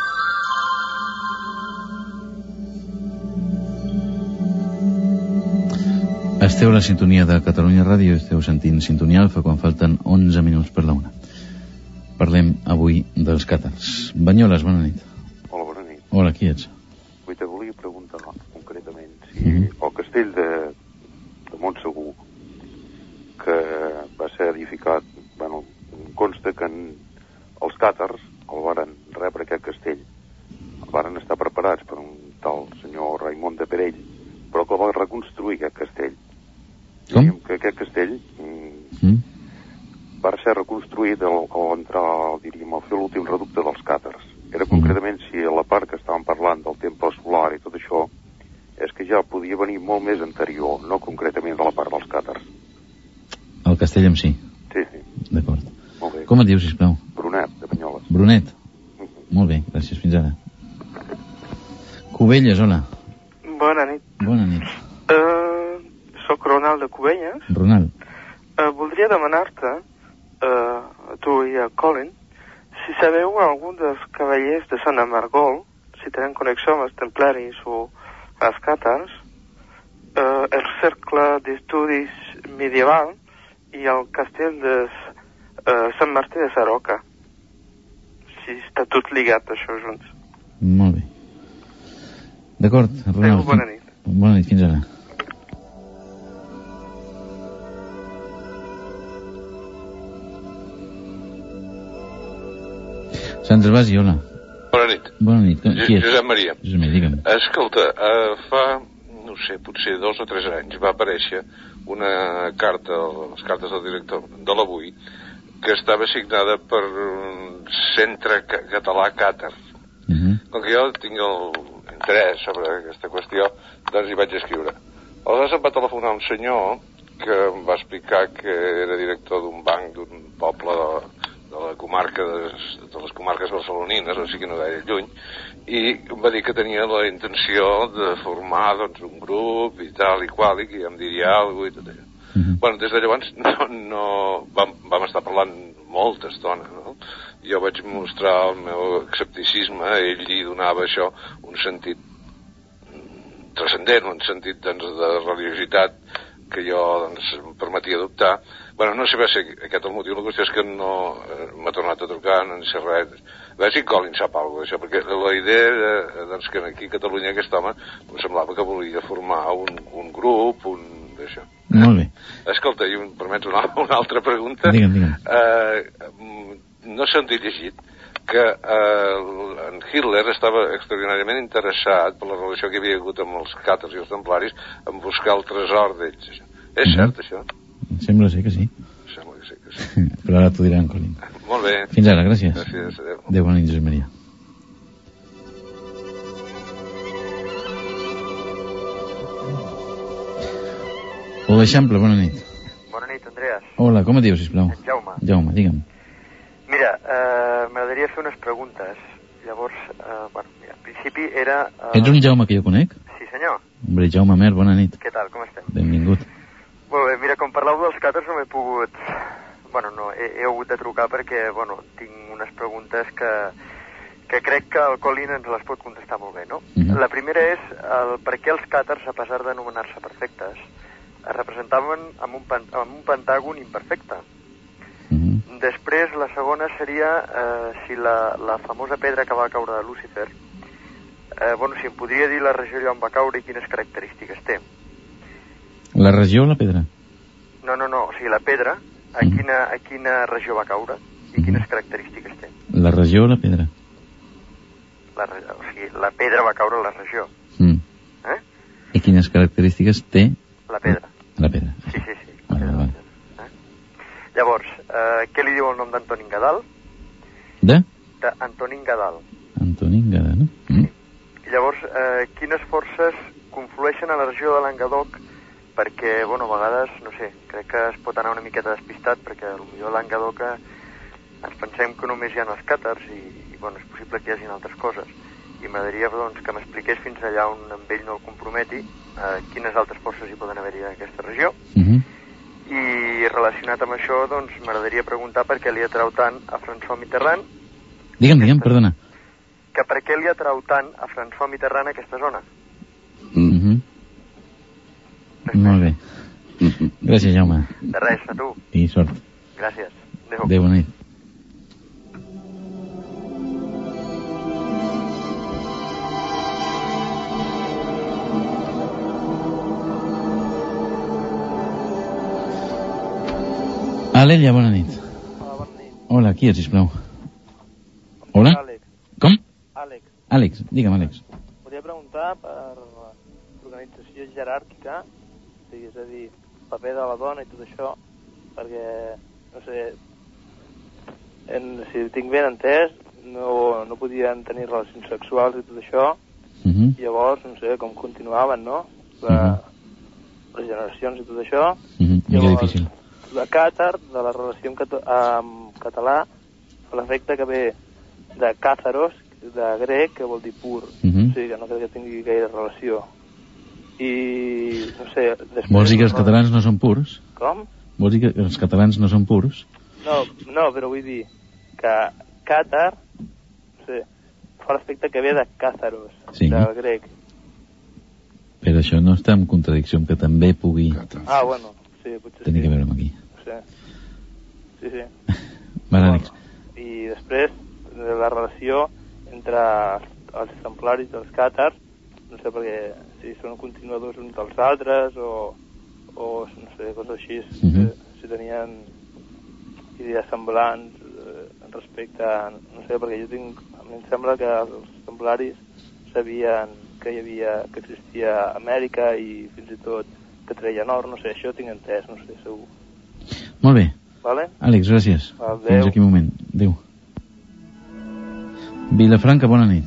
Esteu a la sintonia de Catalunya Ràdio, esteu sentint Sintonia Alfa quan falten onze minuts per la una. Parlem avui dels càtars. Banyoles, bona nit. Hola, bona nit. Hola, qui ets? Vull te volia preguntar concretament si mm-hmm. el castell de, de Montsegur, que va ser edificat, bueno, consta que en, els càtars el varen rebre aquest castell, el varen estar preparats per un tal senyor Raimon de Perell, però que va reconstruir aquest castell. Com? Diguem que aquest castell mm, mm. va ser reconstruït al, al entrar, diríem, al fer l'últim reducte dels càtars. Era mm. concretament si a la part que estàvem parlant del temple solar i tot això, és que ja podia venir molt més anterior, no concretament de la part dels càtars. El castell en si? Sí, sí. D'acord. Molt bé. Com et dius, sisplau? Brunet, de Banyoles. Brunet? Mm-hmm. Molt bé, gràcies, fins ara. Cubelles, hola. Bona nit. Bona nit. Uh, soc Ronald de Cubelles. Ronald. Uh, voldria demanar-te, uh, a tu i a Colin, si sabeu algun dels cavallers de Sant Amargol, si tenen connexió amb els templaris o els càtars, uh, el cercle d'estudis medieval i el castell de uh, Sant Martí de Sarroca. Si està tot lligat, això, junts. Molt bé. D'acord, Ronald. Bona nit. Bona nit, fins ara. Sandra Basi, hola. Bona nit. Bona nit. Qui és? Josep Maria. Josep Maria, digue'm. Escolta, uh, fa, no sé, potser dos o tres anys va aparèixer una carta, les cartes del director de l'Avui, que estava signada per Centre Català Càtar. Uh -huh. Com que jo tinc l'interès sobre aquesta qüestió, doncs hi vaig escriure. Aleshores em va telefonar un senyor que em va explicar que era director d'un banc d'un poble de, de la comarca de, de les comarques barcelonines, o sigui que no gaire lluny, i em va dir que tenia la intenció de formar doncs, un grup i tal i qual, i que ja em diria alguna cosa i tot allò. Uh -huh. Bueno, des de llavors no, no vam, vam estar parlant molta estona, no? Jo vaig mostrar el meu escepticisme, ell li donava això un sentit transcendent, un sentit doncs, de religiositat que jo doncs, em permetia adoptar. Bueno, no sé si va ser aquest el motiu, la qüestió és que no eh, m'ha tornat a trucar, no en sé res. A veure si Colin sap alguna cosa d'això, perquè la idea era doncs, que aquí a Catalunya aquest home em semblava que volia formar un, un grup, un d'això. Molt bé. Escolta, i em permets una, una altra pregunta? Digue'm, digue'm. Uh, no sé on he llegit que uh, en Hitler estava extraordinàriament interessat per la relació que hi havia hagut amb els càtars i els templaris en buscar el tresor d'ells. Això. És uh -huh. cert, això? Sembla ser que sí. Sembla que sí, que sí. Però ara t'ho dirà en Colin. Molt bé. Fins ara, gràcies. Gràcies, adéu. Adéu, bona nit, Josep Maria. Hola, Eixample, bona nit. Bona nit, Andreas. Hola, com et dius, sisplau? En Jaume. Jaume, digue'm. Mira, eh, m'agradaria fer unes preguntes. Llavors, eh, bueno, mira, en principi era... Eh... Ets un Jaume que jo conec? Sí, senyor. Hombre, Jaume Mer, bona nit. Què tal, com estem? Benvingut. Molt bé, mira, com parleu dels càtars no m'he pogut... Bueno, no, he, he hagut de trucar perquè, bueno, tinc unes preguntes que, que crec que el Colin ens les pot contestar molt bé, no? Uh-huh. La primera és el per què els càtars, a pesar d'anomenar-se perfectes, es representaven amb un, pan, amb un pentàgon imperfecte. Uh-huh. Després, la segona seria eh, si la, la famosa pedra que va caure de Lúcifer, eh, bueno, si em podria dir la regió allà on va caure i quines característiques té. La regió o la pedra? No, no, no, o sigui, la pedra, a, uh-huh. quina, a quina regió va caure i uh-huh. quines característiques té. La regió o la pedra? La, o sigui, la pedra va caure a la regió. Mm. Eh? I quines característiques té? La pedra. La pedra. Sí, sí, sí. Vale, vale, vale. Eh? Llavors, eh, què li diu el nom d'Antonín Gadal? De? D'Antonín Gadal. Antonín Gadal, no? Mm. Sí. I llavors, eh, quines forces conflueixen a la regió de Languedoc perquè, bueno, a vegades, no sé, crec que es pot anar una miqueta despistat perquè potser a Languedoc ens pensem que només hi ha els càtars i, i, bueno, és possible que hi hagin altres coses. I m'agradaria, doncs, que m'expliqués fins allà on amb ell no el comprometi eh, quines altres forces hi poden haver-hi en aquesta regió. Uh-huh. I relacionat amb això, doncs, m'agradaria preguntar per què li atrau tant a François Mitterrand. Digue'm, digue'm, perdona. Que per què li atrau tant a François Mitterrand aquesta zona? Uh-huh. Molt bé. Gràcies, Jaume. De res, a tu. I sort. Gràcies. Adéu. Adéu, bona nit. Alella, bona nit. Hola, bona nit. Hola, qui és, sisplau? Hola? Àlex. Com? Àlex. Àlex, digue'm, Àlex. Volia preguntar per l'organització jeràrquica, és a dir, el paper de la dona i tot això, perquè, no sé, en, si tinc ben entès, no, no podien tenir relacions sexuals i tot això, uh -huh. i llavors, no sé, com continuaven, no? La, uh -huh. Les generacions i tot això. Uh -huh. Llavors, difícil. La càtar, de la relació amb, cata amb català, l'efecte que ve de càtharos, de grec, que vol dir pur. Uh -huh. O sigui, que no crec que tingui gaire relació. I, no sé... Després vols dir que els catalans no són purs? Com? Vols dir que els catalans no són purs? No, no, però vull dir que càtar, no sé, fa l'aspecte que ve de càtharos, sí, del grec. Però això no està en contradicció amb que també pugui... Ah, bueno, sí, potser tenir sí. que veure amb aquí. No sé. Sí, sí. Vale, Àlex. Bueno, i després, la relació entre els templaris i els càtars, no sé, perquè si són continuadors uns dels altres o, o no sé, coses així, uh -huh. si, si tenien idees semblants eh, respecte a, no sé, perquè jo tinc, a mi em sembla que els templaris sabien que hi havia, que existia Amèrica i fins i tot que treien or, no sé, això ho tinc entès, no sé, segur. Molt bé. Vale? Àlex, gràcies. Adeu. Fins aquí un moment. Adéu. Vilafranca, bona nit.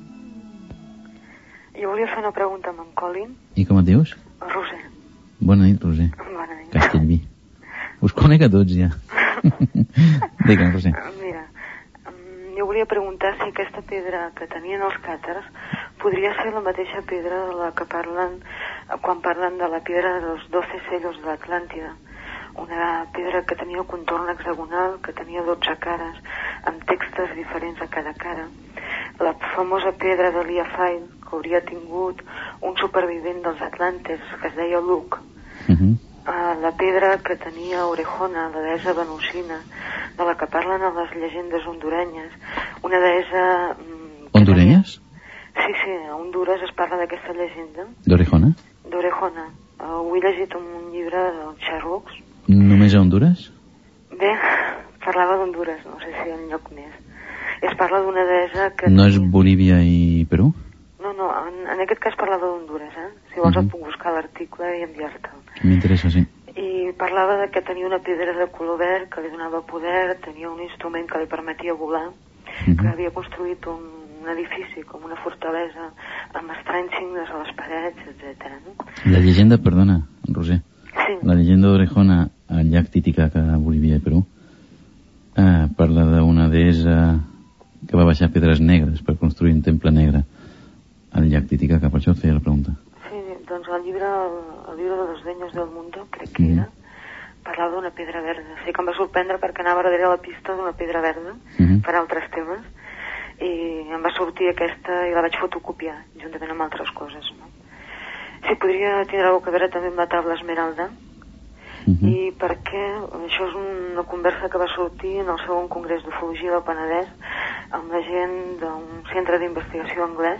Jo volia fer una pregunta amb en Colin. I com et dius? Roser. Bona nit, Roser. Bona nit. Castellví. Us conec a tots, ja. Digue'm, Roser. Mira, jo volia preguntar si aquesta pedra que tenien els càtars podria ser la mateixa pedra de la que parlen quan parlen de la pedra dels doce sellos de l'Atlàntida. Una pedra que tenia un contorn hexagonal, que tenia dotze cares, amb textos diferents a cada cara. La famosa pedra de Liafail, que hauria tingut un supervivent dels Atlantes, que es deia Luke. Uh -huh. Uh, la pedra que tenia Orejona, la deessa venucina, de la que parlen a les llegendes hondurenyes. Una deessa... Um, hondurenyes? Tenia... Sí, sí, a Honduras es parla d'aquesta llegenda. D'Orejona? D'Orejona. Uh, ho he llegit en un llibre del Sherlock. Només a Honduras? Bé, parlava d'Honduras, no sé si enlloc més. Es parla d'una deessa que... No és Bolívia i Perú? No, no, en, en aquest cas parlava d'Honduras, eh? Si vols uh-huh. et puc buscar l'article i enviar-te'l. M'interessa, sí. I parlava de que tenia una pedra de color verd que li donava poder, tenia un instrument que li permetia volar, uh-huh. que havia construït un, un edifici com una fortalesa amb estranys signes a les parets, etcètera. No? La llegenda, perdona, Roser. Sí. La llegenda d'Orejona al llac Titicaca a Bolívia i Perú eh, parla d'una deessa que va baixar pedres negres per construir un temple negre al llac Titicaca, per això et feia la pregunta. Sí, doncs el llibre, el llibre de los dueños del mundo, crec que era, mm. parlava d'una pedra verda. Sí que em va sorprendre perquè anava darrere la pista d'una pedra verda mm-hmm. per altres temes i em va sortir aquesta i la vaig fotocopiar juntament amb altres coses, no? Sí, podria tenir alguna cosa a veure també amb la taula esmeralda uh-huh. i perquè això és una conversa que va sortir en el segon congrés d'ufologia del Penedès amb la gent d'un centre d'investigació anglès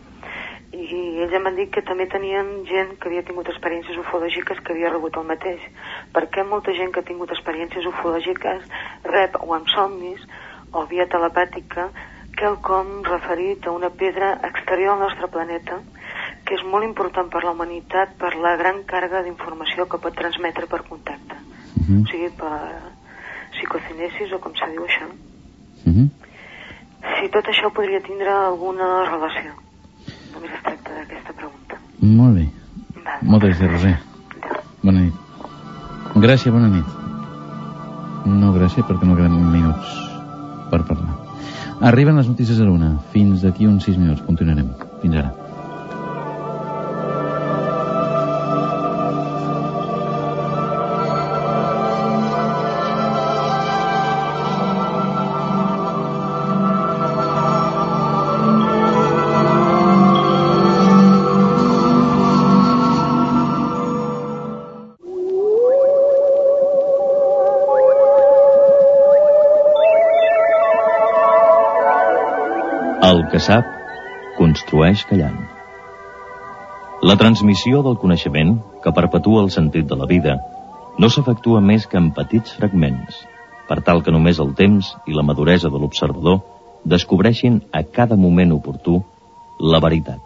i ells em van dir que també tenien gent que havia tingut experiències ufològiques que havia rebut el mateix. Perquè molta gent que ha tingut experiències ufològiques rep o amb somnis o via telepàtica quelcom referit a una pedra exterior al nostre planeta que és molt important per la humanitat per la gran càrrega d'informació que pot transmetre per contacte. Uh-huh. O sigui, per psicocinesis o com se diu això. Uh-huh. Si tot això podria tindre alguna relació. Només es tracta d'aquesta pregunta. Molt bé. Va. Moltes gràcies, Roser. Bona nit. Gràcies, bona nit. No, gràcies, perquè no queden minuts per parlar. Arriben les notícies a l'una. Fins d'aquí uns sis minuts. Continuarem. Fins ara. El que sap, construeix callant. La transmissió del coneixement, que perpetua el sentit de la vida, no s'efectua més que en petits fragments, per tal que només el temps i la maduresa de l'observador descobreixin a cada moment oportú la veritat.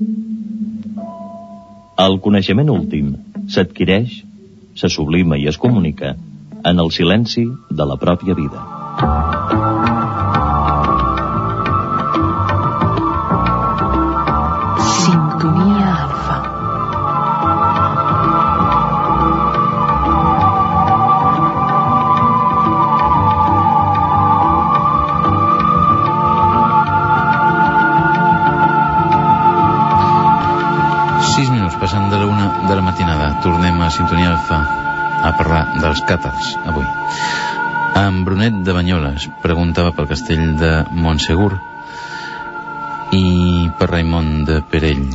El coneixement últim s'adquireix, se sublima i es comunica en el silenci de la pròpia vida. Sintonia Alfa. Sis minuts passant de la una de la matinada. Tornem a Sintonia Alfa. a parlar dels càtars avui. En Brunet de Banyoles preguntava pel castell de Montsegur i per Raimon de Perell.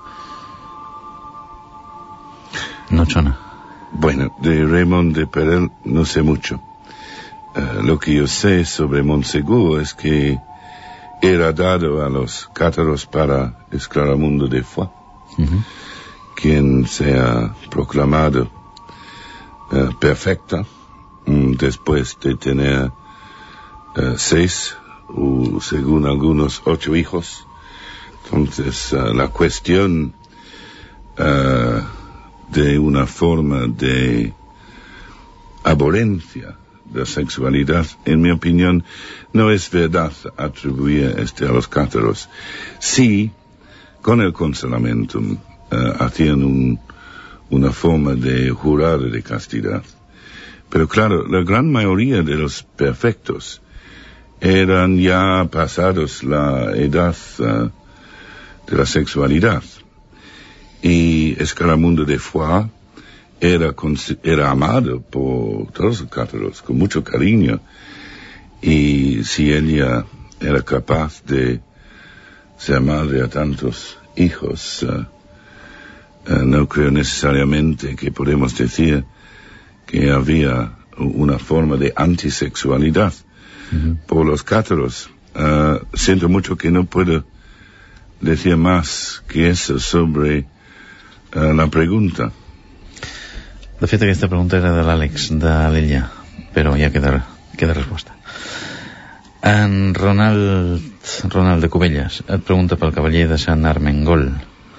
No et sona? Bueno, de Raimon de Perell no sé mucho. Uh, lo que yo sé sobre Montsegur es que era dado a los cátaros para Esclaramundo de Foix, uh-huh. quien se ha proclamado uh, perfecta um, después de tener uh, seis o, según algunos, ocho hijos. Entonces, uh, la cuestión uh, de una forma de abolencia de sexualidad, en mi opinión, no es verdad atribuir este a los cátaros. Sí, con el consolamentum uh, hacían un, una forma de jurar de castidad. Pero claro, la gran mayoría de los perfectos eran ya pasados la edad uh, de la sexualidad. Y Esclaramundo de Foix Era, era amado por todos los cátaros con mucho cariño, y si ella era capaz de ser madre a tantos hijos, uh, uh, no creo necesariamente que podemos decir que había una forma de antisexualidad uh-huh. por los cátaros. Uh, siento mucho que no puedo decir más que eso sobre uh, la pregunta. De fet, aquesta pregunta era de l'Àlex de l'Ella, però ja queda, queda resposta. En Ronald, Ronald de Cubelles et pregunta pel cavaller de Sant Armengol.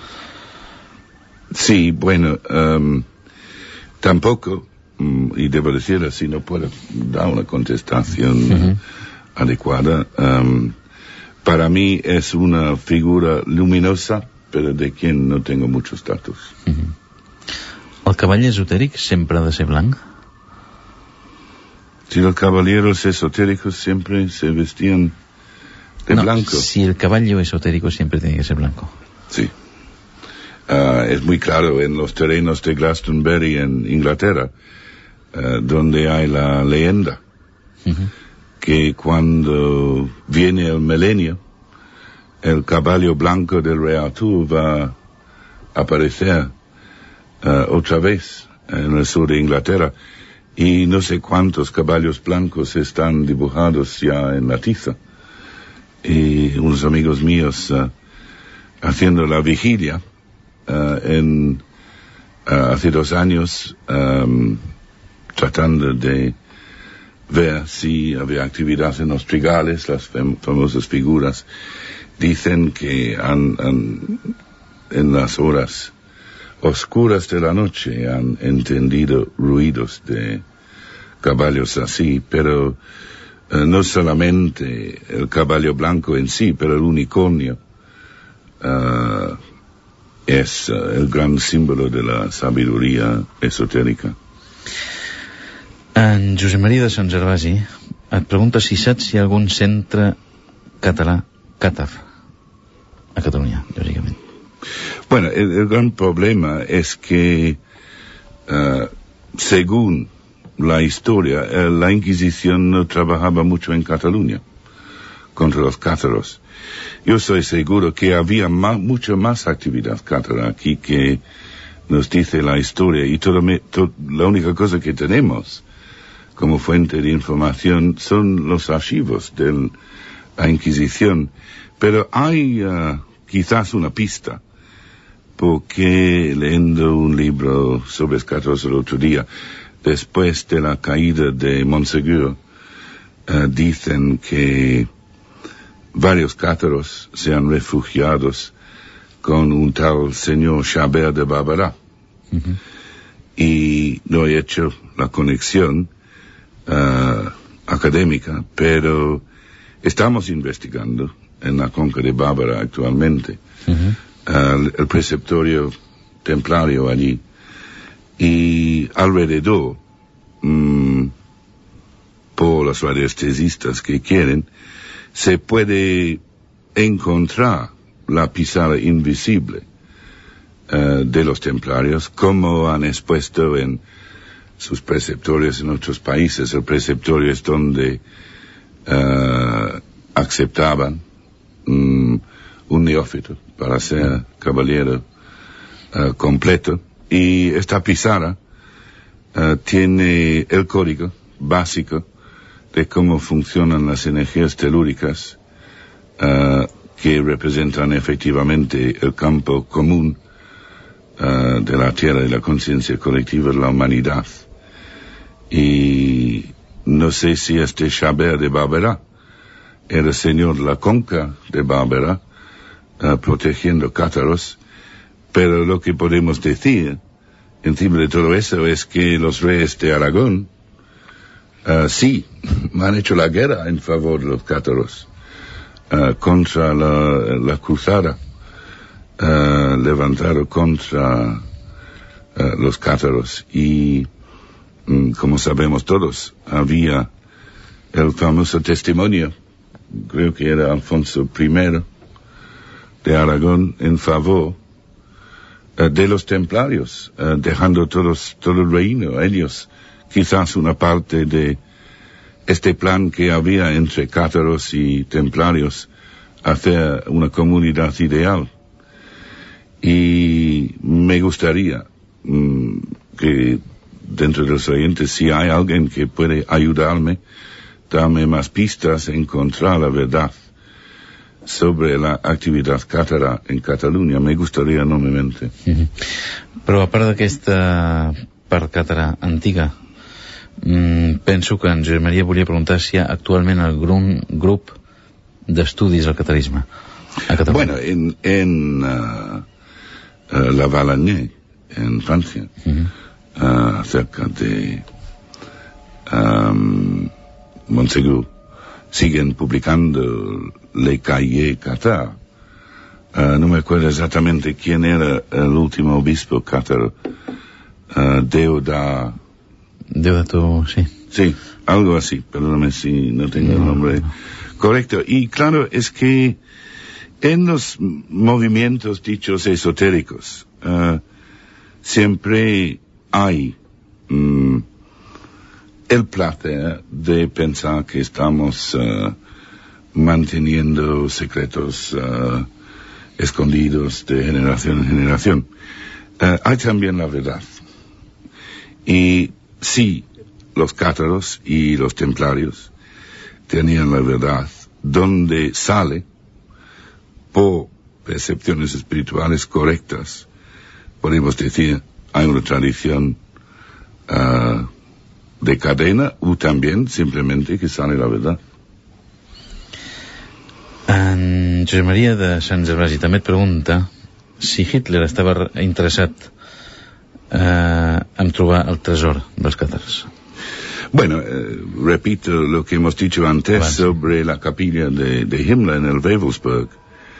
Sí, bueno, um, tampoco, um, y debo decir así, no puedo dar una contestación uh-huh. adecuada. Um, para mí es una figura luminosa, pero de quien no tengo muchos datos. Uh-huh. El cavall esotèric sempre ha de ser blanc? Si los caballeros esotéricos siempre se vestían de no, blanco. Si el caballo esotérico siempre tiene que ser blanco. Sí. Uh, es muy claro en los terrenos de Glastonbury en Inglaterra, uh, donde hay la leyenda uh-huh. que cuando viene el milenio, el caballo blanco del rey Arturo va a aparecer Uh, otra vez en el sur de Inglaterra, y no sé cuántos caballos blancos están dibujados ya en la tiza, y unos amigos míos uh, haciendo la vigilia uh, en uh, hace dos años um, tratando de ver si había actividad en los trigales, las fam- famosas figuras, dicen que han, han en las horas oscuras de la noche han entendido ruidos de caballos así, pero uh, no solamente el caballo blanco en sí, pero el unicornio uh, es uh, el gran símbolo de la sabiduría esotérica. En Josep Maria de Sant Gervasi et pregunta si saps si hi ha algun centre català càtar a Catalunya, lògicament. Bueno, el, el gran problema es que, uh, según la historia, eh, la Inquisición no trabajaba mucho en Cataluña contra los cátaros. Yo estoy seguro que había más, mucho más actividad cátara aquí que nos dice la historia, y todo me, to, la única cosa que tenemos como fuente de información son los archivos de la Inquisición. Pero hay uh, quizás una pista, porque leyendo un libro sobre cátaros el otro día, después de la caída de Montsegur, uh, dicen que varios cátaros se han refugiado con un tal señor Chabert de Barberá. Uh-huh. Y no he hecho la conexión uh, académica, pero estamos investigando en la Conca de Bárbara actualmente. Uh-huh. Uh, el preceptorio templario allí, y alrededor, um, por los radiestesistas que quieren, se puede encontrar la pizarra invisible uh, de los templarios, como han expuesto en sus preceptorios en otros países. El preceptorio es donde uh, aceptaban um, un neófito para ser caballero uh, completo. Y esta pizarra uh, tiene el código básico de cómo funcionan las energías telúricas uh, que representan efectivamente el campo común uh, de la Tierra y la conciencia colectiva de la humanidad. Y no sé si este Chabert de Barbera era señor de la Conca de Barbera, uh, protegiendo cátaros, pero lo que podemos decir encima de todo eso es que los reyes de Aragón uh, sí han hecho la guerra en favor de los cátaros uh, contra la, la cruzada uh, levantada contra uh, los cátaros. Y um, como sabemos todos, había el famoso testimonio, creo que era Alfonso primero de Aragón, en favor uh, de los templarios, uh, dejando todos, todo el reino, ellos, quizás una parte de este plan que había entre cátaros y templarios, hacer una comunidad ideal. Y me gustaría um, que dentro de los oyentes, si hay alguien que puede ayudarme, darme más pistas, encontrar la verdad sobre la activitat càtara en Catalunya, me gustaría enormemente. Mm-hmm. Però a part d'aquesta part càtara antiga, mm, penso que en Josep Maria volia preguntar si hi ha actualment algun grup d'estudis al catarisme a Catalunya. Bueno, en, en uh, uh, la Valagné, en Francia, mm-hmm. uh, cerca de um, Montsegur, siguen publicando Le Cahiers Catar. Uh, no me acuerdo exactamente quién era el último obispo cátaro. Uh, Deoda... Deodato, sí. Sí, algo así, perdóname si no tengo no, el nombre no. correcto. Y claro, es que en los movimientos dichos esotéricos, uh, siempre hay um, el placer de pensar que estamos uh, manteniendo secretos uh, escondidos de generación en generación. Uh, hay también la verdad. Y sí, los cátaros y los templarios tenían la verdad, donde sale, por percepciones espirituales correctas, podemos decir, hay una tradición uh, de cadena, o también simplemente que sale la verdad. En Josep Maria de Sant Gervasi també et pregunta si Hitler estava interessat eh, en trobar el tresor dels càtars. Bueno, eh, repito lo que hemos dicho antes Avance. sobre la capilla de, de Himmler en el Wewelsburg.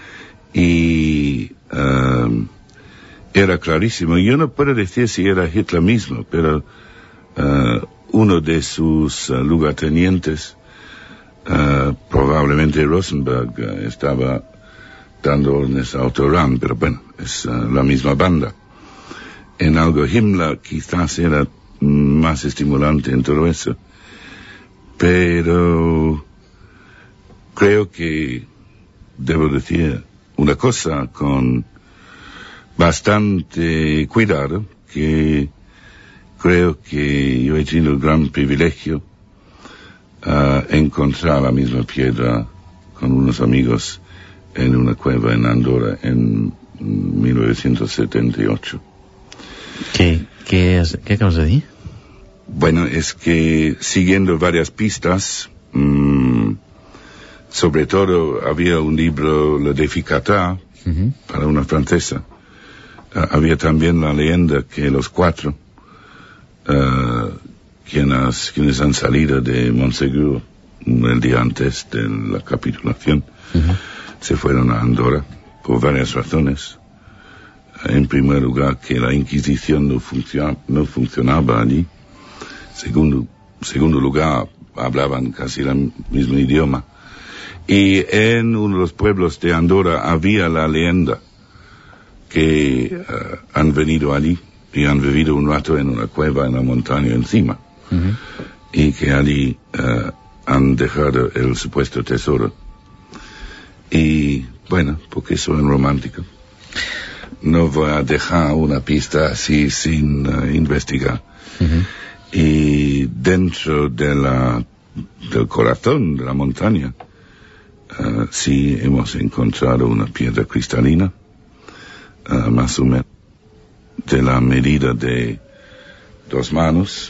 Y eh, era clarísimo. Yo no puedo decir si era Hitler mismo, pero eh, uno de sus uh, lugartenientes, uh, probablemente Rosenberg, uh, estaba dando órdenes a Otto Rahn, pero bueno, es uh, la misma banda. En algo Himmler quizás era más estimulante en todo eso, pero creo que debo decir una cosa con bastante cuidado, que creo que yo he tenido el gran privilegio uh, encontrar la misma piedra con unos amigos en una cueva en Andorra en mil novecientos setenta y ocho. ¿Qué, qué, qué acabas de decir? Bueno, es que siguiendo varias pistas, mmm, sobre todo había un libro, Le Défi Catar, uh-huh. para una francesa. Uh, había también la leyenda que los cuatro Uh, quienes, quienes han salido de Montsegur el día antes de la capitulación uh-huh. se fueron a Andorra por varias razones. En primer lugar, que la Inquisición no, funciona, no funcionaba allí. Segundo, segundo lugar, hablaban casi el mismo idioma. Y en uno de los pueblos de Andorra había la leyenda que uh, han venido allí y han vivido un rato en una cueva en la montaña encima. Uh-huh. Y que allí uh, han dejado el supuesto tesoro. Y bueno, porque soy un romántico, no voy a dejar una pista así sin uh, investigar. Uh-huh. Y dentro de la, del corazón de la montaña, uh, sí hemos encontrado una piedra cristalina, uh, más o menos de la medida de dos manos,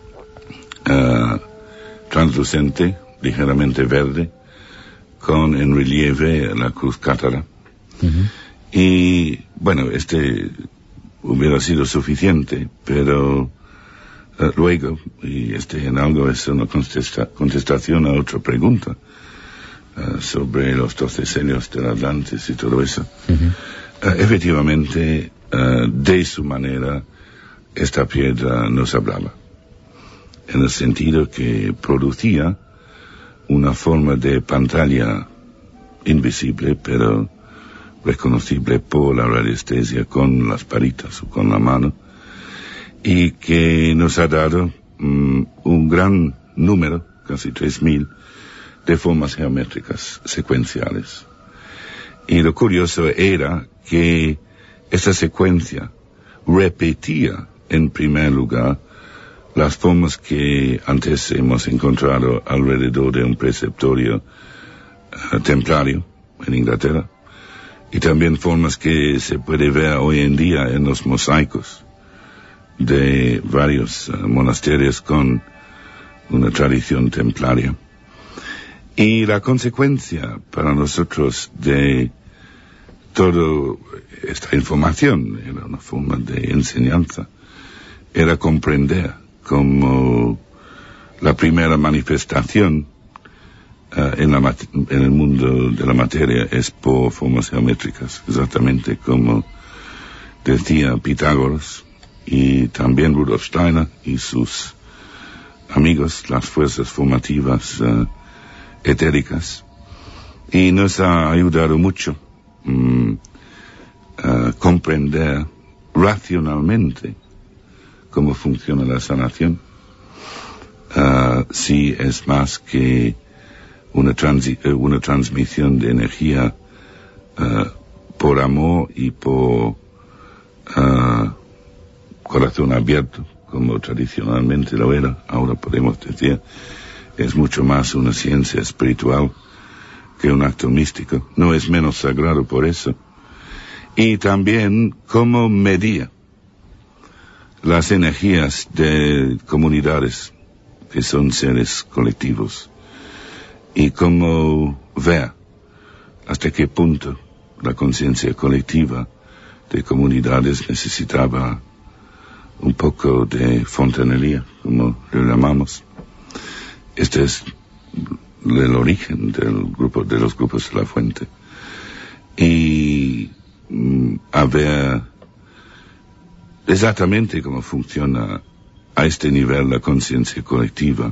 uh, translucente, ligeramente verde, con en relieve la cruz cátara. Uh-huh. Y bueno, este hubiera sido suficiente, pero uh, luego, y este en algo es una contesta- contestación a otra pregunta uh, sobre los doce sellos del Atlantis y todo eso. Uh-huh. Uh, efectivamente, uh, de su manera, esta piedra nos hablaba, en el sentido que producía una forma de pantalla invisible, pero reconocible por la radiestesia con las paritas o con la mano, y que nos ha dado um, un gran número, casi tres mil, de formas geométricas secuenciales. Y lo curioso era que esa secuencia repetía, en primer lugar, las formas que antes hemos encontrado alrededor de un preceptorio uh, templario en Inglaterra, y también formas que se puede ver hoy en día en los mosaicos de varios uh, monasterios con una tradición templaria. Y la consecuencia para nosotros de toda esta información, era una forma de enseñanza, era comprender como la primera manifestación uh, en, la mat- en el mundo de la materia es por formas geométricas, exactamente como decía Pitágoras y también Rudolf Steiner y sus amigos, las fuerzas formativas uh, etéricas. Y nos ha ayudado mucho um, a comprender racionalmente cómo funciona la sanación, uh, si es más que una, transi- una transmisión de energía uh, por amor y por uh, corazón abierto, como tradicionalmente lo era. Ahora podemos decir, es mucho más una ciencia espiritual que un acto místico. No es menos sagrado por eso. Y también cómo medía las energías de comunidades que son seres colectivos y cómo ver hasta qué punto la conciencia colectiva de comunidades necesitaba un poco de fontanería, como lo llamamos. Este es el origen del grupo, de los grupos de la fuente. Y mm, a ver exactamente cómo funciona a este nivel la conciencia colectiva,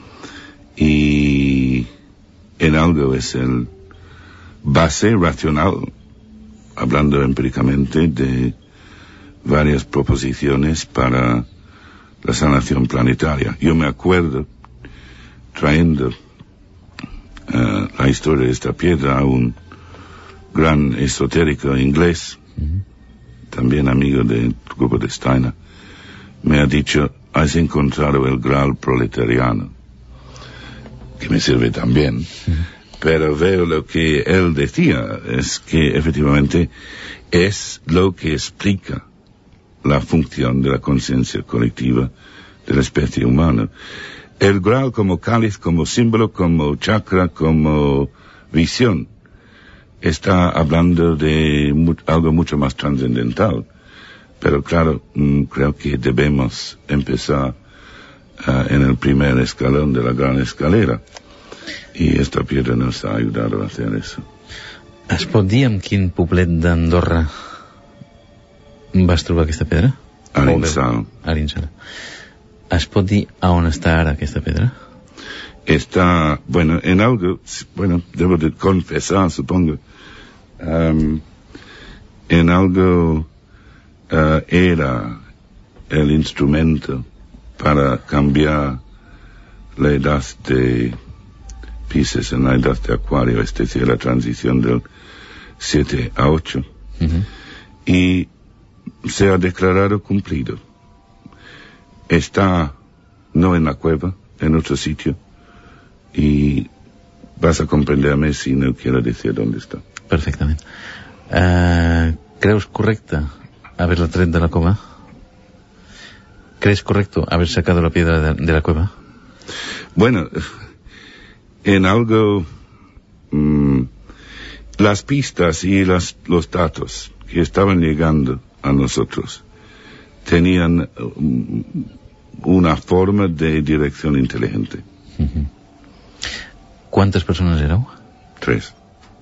y en algo es el base racional, hablando empíricamente de varias proposiciones para la sanación planetaria. Yo me acuerdo trayendo uh, la historia de esta piedra a un gran esotérico inglés, uh-huh, también amigo del grupo de Steiner, me ha dicho: has encontrado el Graal proletariano, que me sirve también. Uh-huh. Pero veo lo que él decía, es que efectivamente es lo que explica la función de la conciencia colectiva de la especie humana. El Graal como cáliz, como símbolo, como chakra, como visión, está hablando de mu- algo mucho más trascendental. Pero claro, mm, creo que debemos empezar uh, en el primer escalón de la gran escalera. I esta piedra nos ha ayudado a hacer eso. Es pot dir amb quin poblet d'Andorra vas trobar aquesta pedra? Arinsal. Arinsal. Es pot dir a on està ara aquesta pedra? Está, bueno, en algo, bueno, debo de confesar, supongo, um, en algo uh, era el instrumento para cambiar la edad de Pisces en la edad de Acuario, es decir, la transición del siete a ocho. Uh-huh. Y se ha declarado cumplido. Está no en la cueva, en otro sitio, y vas a comprenderme si no quiero decir dónde está. Perfectament. Uh, creus correcte haberla tret de la cova? ¿Crees correcto haber sacado la piedra de, de la cueva? Bueno, en algo mmm, las pistas y las, los datos que estaban llegando a nosotros tenían um, una forma de dirección inteligente. Uh-huh. ¿Cuántas persones éreu? Tres.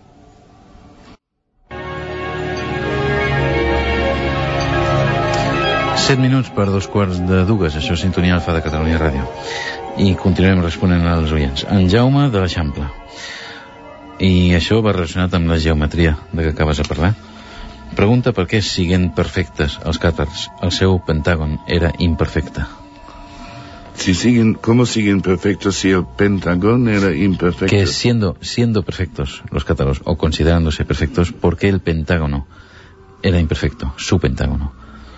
Set minuts per dos quarts de dues, això és Sintonia Alfa de Catalunya Ràdio. I continuem responent als oients. En Jaume de l'Eixample. I això va relacionat amb la geometria de què acabes de parlar. Pregunta per què, siguent perfectes els càtars, el seu pentàgon era imperfecte. Si siguen, ¿cómo siguen perfectos si el pentagón era imperfecto? Que siendo, siendo perfectos los cátaros, o considerándose perfectos, ¿por qué el pentágono era imperfecto, su pentágono?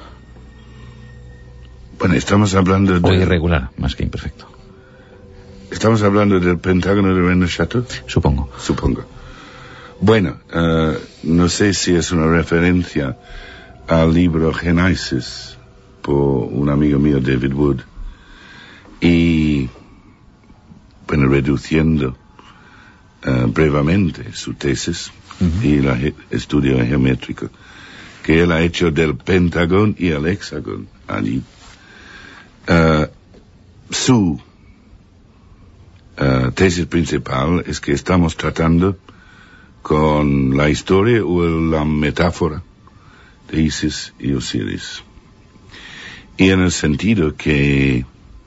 Bueno, estamos hablando de... O irregular, más que imperfecto. ¿Estamos hablando del pentágono de Rennes Chateau? Supongo. Supongo. Bueno, uh, no sé si es una referencia al libro Genesis por un amigo mío, David Wood. Y, bueno, reduciendo uh, brevemente su tesis uh-huh. y el ge- estudio geométrico que él ha hecho del pentagón y el hexágono allí. Uh, su uh, tesis principal es que estamos tratando con la historia o la metáfora de Isis y Osiris. Y en el sentido que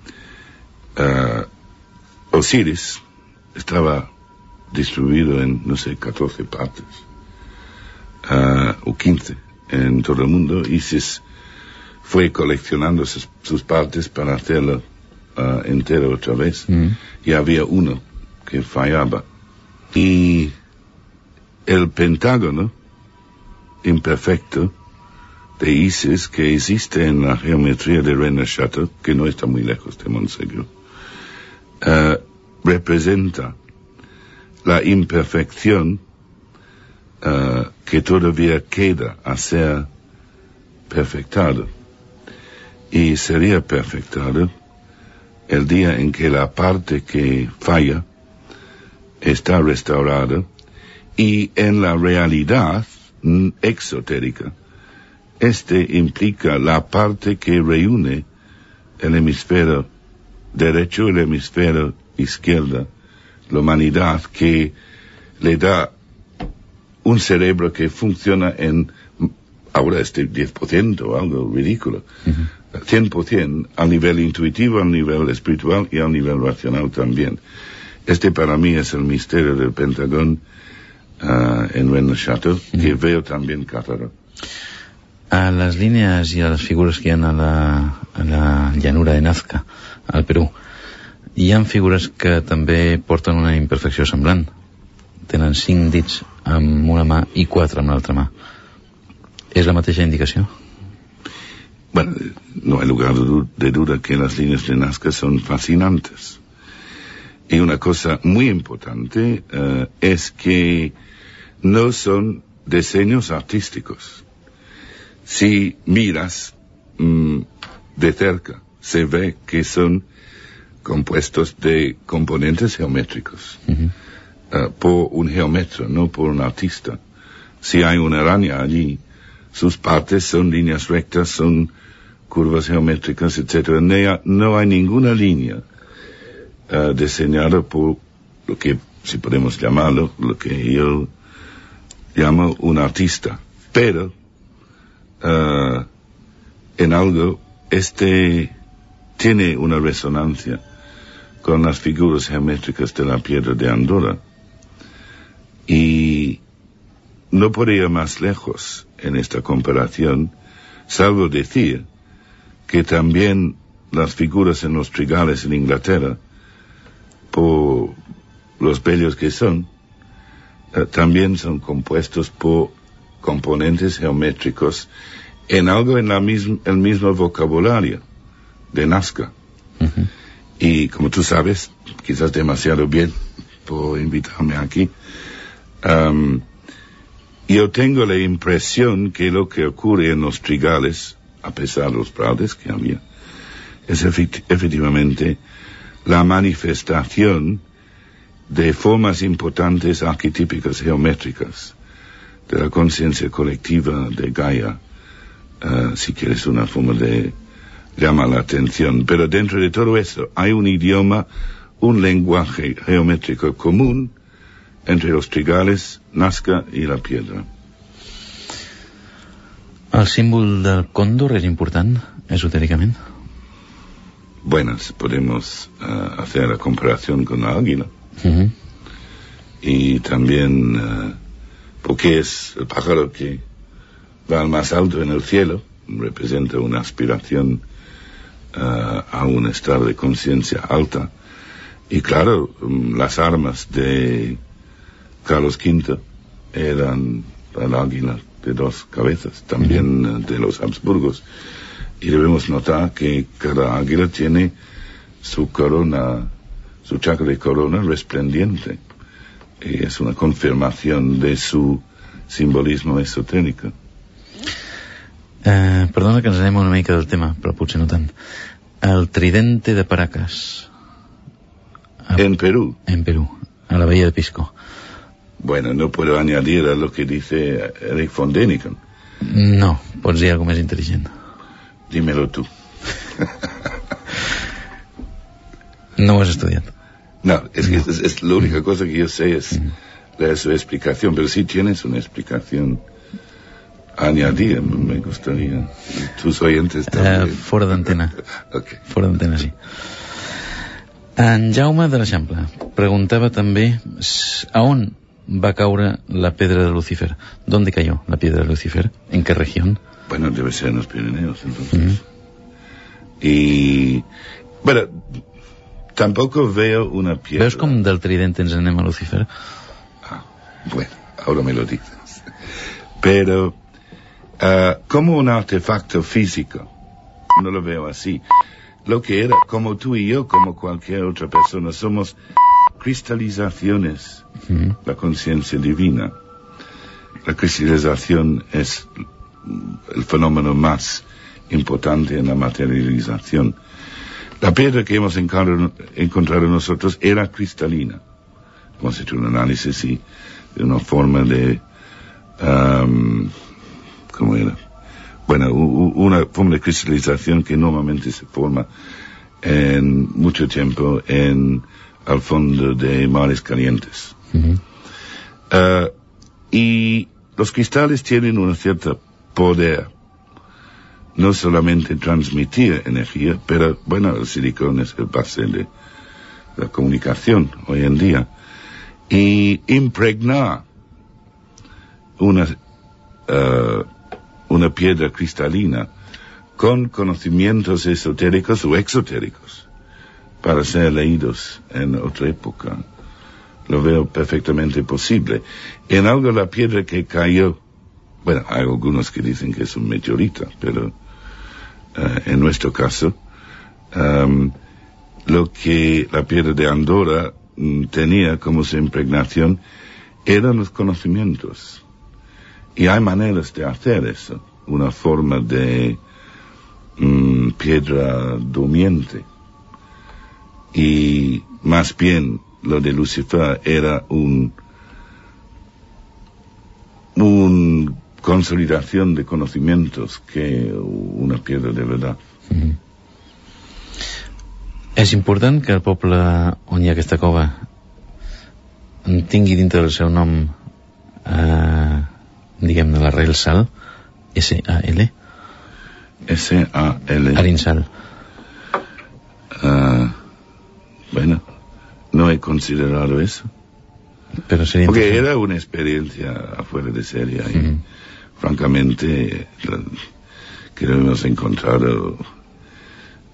uh, Osiris estaba distribuido en, no sé, catorce partes, uh, o quince en todo el mundo. Isis fue coleccionando sus, sus partes para hacerlo uh, entero otra vez. Mm. Y había uno que fallaba. Y el pentágono imperfecto de Isis, que existe en la geometría de Rennes Chateau, que no está muy lejos de Montsegur, uh, representa la imperfección uh, que todavía queda a ser perfectado. Y sería perfectado el día en que la parte que falla está restaurada, y en la realidad exotérica este implica la parte que reúne el hemisferio derecho y el hemisferio izquierdo, la humanidad, que le da un cerebro que funciona en ahora este diez por ciento, algo ridículo. Uh-huh. cien por ciento a nivel intuitivo, a nivel espiritual y a nivel racional también. Este para mí es el misterio del Pentagón uh, en Rennes Chateau, uh-huh. que veo también cátaro. A les línies i a les figures que hi ha a la, a la llanura de Nazca, al Perú, hi ha figures que també porten una imperfecció semblant. Tenen cinc dits amb una mà i quatre amb l'altra mà. ¿Es la mateixa indicació? Bueno, no hay lugar de duda que las líneas de Nazca son fascinantes. Y una cosa muy importante uh, es que no son diseños artísticos. Si miras mmm, de cerca, se ve que son compuestos de componentes geométricos. Uh-huh. Uh, por un geómetra, no por un artista. Si hay una araña allí, sus partes son líneas rectas, son curvas geométricas, etcétera. No, no hay ninguna línea uh, diseñada por lo que, si podemos llamarlo, lo que yo llamo un artista. Pero, uh, en algo, este tiene una resonancia con las figuras geométricas de la piedra de Andorra. Y no podría ir más lejos en esta comparación, salvo decir que también las figuras en los trigales en Inglaterra, por los bellos que son, eh, también son compuestos por componentes geométricos en algo en la misma, el mismo vocabulario de Nazca. Uh-huh. Y como tú sabes, quizás demasiado bien por invitarme aquí, um, yo tengo la impresión que lo que ocurre en los trigales, a pesar de los fraudes que había, es efect- efectivamente la manifestación de formas importantes arquetípicas geométricas de la conciencia colectiva de Gaia, uh, si quieres una forma de llamar la atención. Pero dentro de todo eso hay un idioma, un lenguaje geométrico común entre los trigales, Nazca y la piedra. El símbol del cóndor és important, esotéricament? Bueno, podemos uh, hacer la comparación con la águila. Uh-huh. Y también, uh, porque es el pájaro que va al más alto en el cielo, representa una aspiración uh, a un estado de conciencia alta. Y claro, um, las armas de Carlos quinto eran el águila de dos cabezas, también uh, de los Habsburgos. Y debemos notar que cada águila tiene su corona, su chakra de corona resplendiente. Y es una confirmación de su simbolismo esotérico. Eh, perdona que ens anem una mica del tema, però potser no tant. El tridente de Paracas. A, en Perú. En Perú, a la bahía de Pisco. Bueno, no puedo añadir a lo que dice Eric von Däniken. No, pots dir algo més intel·ligent. Dímelo tú. No ho has estudiat. No, es que no. Es, es la única cosa que yo sé es mm. la, su explicación, pero si tienes una explicación a añadir, me gustaría. Tus oyentes también. Uh, fora d'antena. Okay. Fora d'antena, sí. En Jaume de l'Eixample preguntava també a on va caure la pedra de Lucifer. ¿Dónde cayó la piedra de Lucifer? ¿En qué región? Bueno, debe ser en los Pirineos, entonces. Mm-hmm. Y... bueno, tampoco veo una piedra... ¿Veus com del tridente ens anem a Lucifer? Ah, bueno, ahora me lo dices. Pero, uh, como un artefacto físico, no lo veo así. Lo que era, como tú y yo, como cualquier otra persona, somos cristalizaciones, mm-hmm. la conciencia divina. La cristalización es el fenómeno más importante en la materialización. La piedra que hemos encontrado, encontrado nosotros era cristalina. Hemos hecho un análisis, sí, de una forma de... Um, ¿cómo era? Bueno, u, una forma de cristalización que normalmente se forma en mucho tiempo en al fondo de mares calientes. Uh-huh. Uh, y los cristales tienen una cierta poder, no solamente transmitir energía, pero bueno, el silicón es el base de la comunicación hoy en día, y impregnar una uh, una piedra cristalina con conocimientos esotéricos o exotéricos para ser leídos en otra época, lo veo perfectamente posible. En algo la piedra que cayó, bueno, hay algunos que dicen que es un meteorito, pero uh, en nuestro caso, um, lo que la piedra de Andorra um, tenía como su impregnación eran los conocimientos. Y hay maneras de hacer eso, una forma de um, piedra durmiente. Y más bien lo de Lucifer era un un consolidación de conocimientos que una piedra de verdad. Mm-hmm. És important que el poble on hi ha aquesta cova tingui dintre del seu nom eh, diguem-ne l'arrel sal, S A L. S A L. Arinsal. Uh, bueno, no he considerado eso. Pero sería porque era una experiencia afuera de serie y mm-hmm. francamente la, que lo hemos encontrado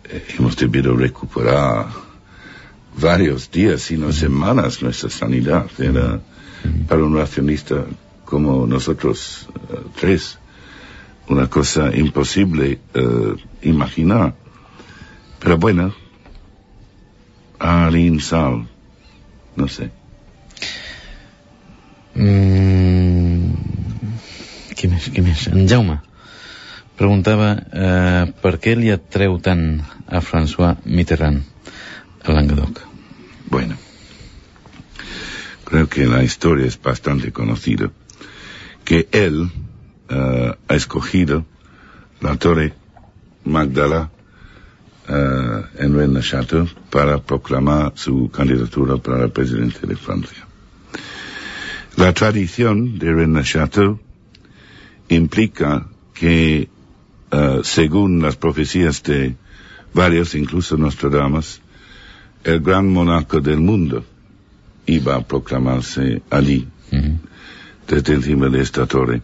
hemos debido recuperar varios días, sino semanas, nuestra sanidad. Era para un racionista como nosotros uh, tres una cosa imposible uh, imaginar. Pero bueno, Arin Sal, no sé. Mm, qui més, qui més? En Jaume preguntava eh, per què li atreu tant a François Mitterrand a Languedoc. Bueno, creo que la historia es bastante conocida, que él uh, ha escogido la Torre Magdala uh, en Rennes-le-Château para proclamar su candidatura para la presidencia de Francia. La tradición de Rennes-le-Château implica que, uh, según las profecías de varios, incluso Nostradamus, el gran monarca del mundo iba a proclamarse allí, uh-huh. desde encima de esta torre.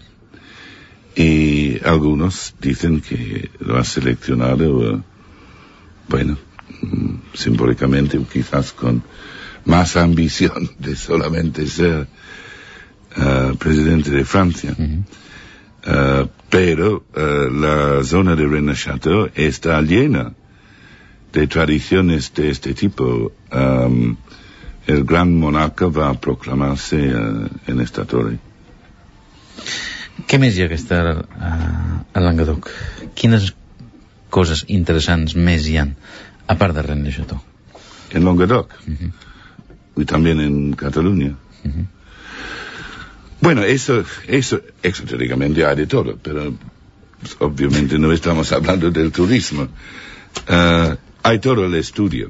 Y algunos dicen que lo ha seleccionado, uh, bueno, um, simbólicamente, o quizás con más ambición de solamente ser uh, presidente de Francia. Uh-huh. Uh, pero uh, la zona de Rennes-le-Château está llena de tradiciones de este tipo. Um, el gran monarca va a proclamarse uh, en esta torre. Què més hi ha que estar a, a Languedoc? Quines coses interessants més hi ha, a part de Rennes-le-Château? En Languedoc. Uh-huh. Y también en Cataluña. Uh-huh. Bueno, eso, eso exotéricamente hay de todo, pero obviamente no estamos hablando del turismo. Uh, hay todo el estudio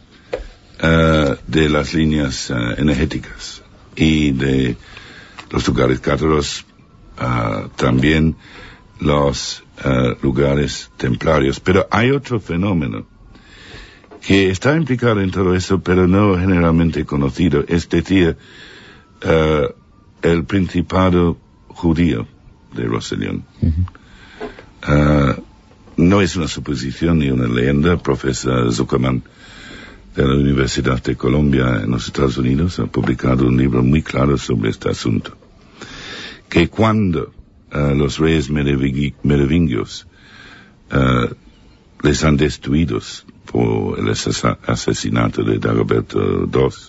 uh, de las líneas uh, energéticas y de los lugares cátaros, uh, también los uh, lugares templarios. Pero hay otro fenómeno que está implicado en todo eso, pero no generalmente conocido, es decir, uh, el Principado judío de Roussillon. Uh-huh. Uh, no es una suposición ni una leyenda. El profesor Zuckerman de la Universidad de Columbia en los Estados Unidos ha publicado un libro muy claro sobre este asunto. Que cuando uh, los reyes merovingios uh, les han destruidos por el asesinato de Dagoberto segundo,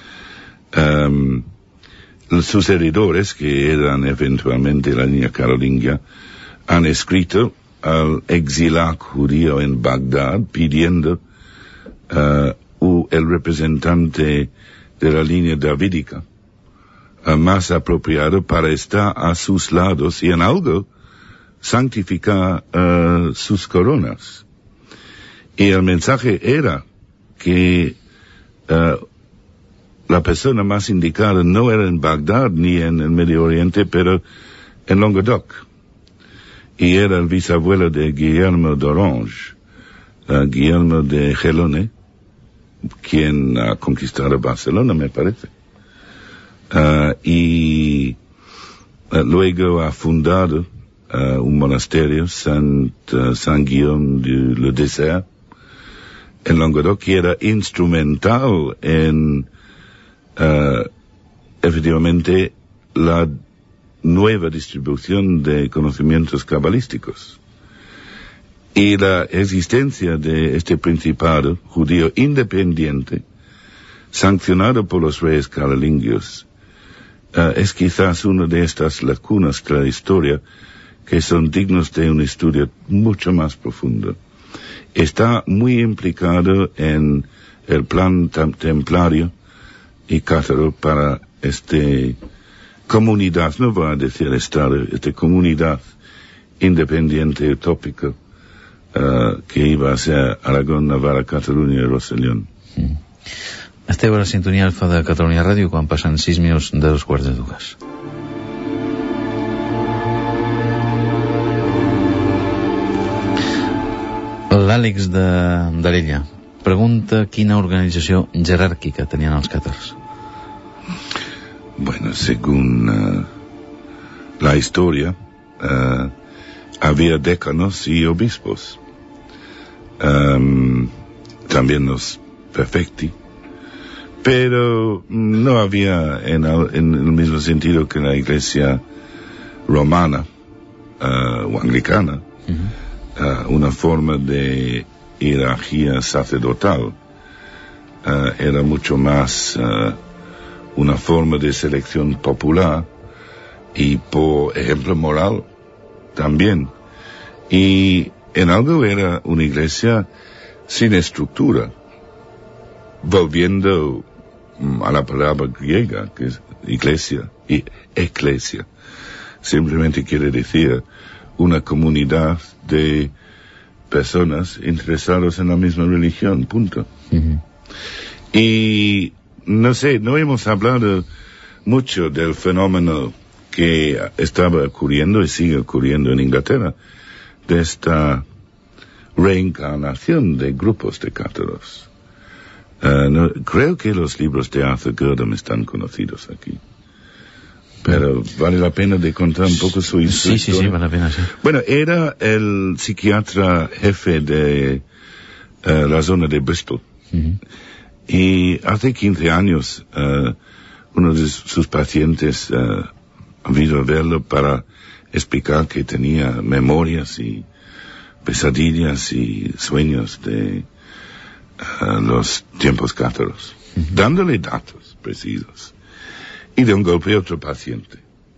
um, sus heredores, que eran eventualmente la línea carolingia, han escrito al exiliado judío en Bagdad pidiendo uh, el representante de la línea davídica uh, más apropiado para estar a sus lados y en algo santificar uh, sus coronas. Y el mensaje era que uh, la persona más indicada no era en Bagdad ni en el Medio Oriente, pero en Languedoc. Y era el bisabuelo de Guillermo d'Orange, uh, Guillermo de Gelone, quien ha conquistado Barcelona, me parece. Uh, y uh, luego ha fundado uh, un monasterio, Saint, uh, Saint Guillaume du Le Désert, en Languedoc, que era instrumental en Uh, efectivamente la nueva distribución de conocimientos cabalísticos y la existencia de este principado judío independiente sancionado por los reyes carolingios uh, es quizás una de estas lacunas de la historia que son dignos de un estudio mucho más profundo. Está muy implicado en el plan tem- templario y cátaro para este comunidad, no voy a decir estado, esta comunidad independiente utópica uh, que iba a ser Aragón, Navarra, Catalunya i Roussillon. Mm. Esteu a la sintonia alfa de Catalunya Ràdio quan passen sis minuts de dos quarts de dues. L'Àlex de d'Arella pregunta quina organització jeràrquica tenien els càtars. Bueno, según uh, la historia, uh, había décanos y obispos. um, también los perfecti, pero no había en el, en el mismo sentido que la iglesia romana uh, o anglicana, uh-huh. uh, una forma de jerarquía sacerdotal. Uh, era mucho más uh, una forma de selección popular y, por ejemplo, moral también. Y en algo era una iglesia sin estructura, volviendo um, a la palabra griega, que es iglesia, y eclesia. Simplemente quiere decir una comunidad de personas interesadas en la misma religión, punto. Uh-huh. Y no sé, no hemos hablado mucho del fenómeno que estaba ocurriendo y sigue ocurriendo en Inglaterra, de esta reencarnación de grupos de cátaros. Uh, no, creo que los libros de Arthur Gurdon están conocidos aquí. Pero vale la pena de contar un poco su historia. Sí, sí, sí, vale la pena, sí. Bueno, era el psiquiatra jefe de uh, la zona de Bristol. Uh-huh. Y hace quince años, uh, uno de sus pacientes uh, ha ido a verlo para explicar que tenía memorias y pesadillas y sueños de uh, los tiempos cátaros, uh-huh. dándole datos precisos. Y de un golpe otro paciente.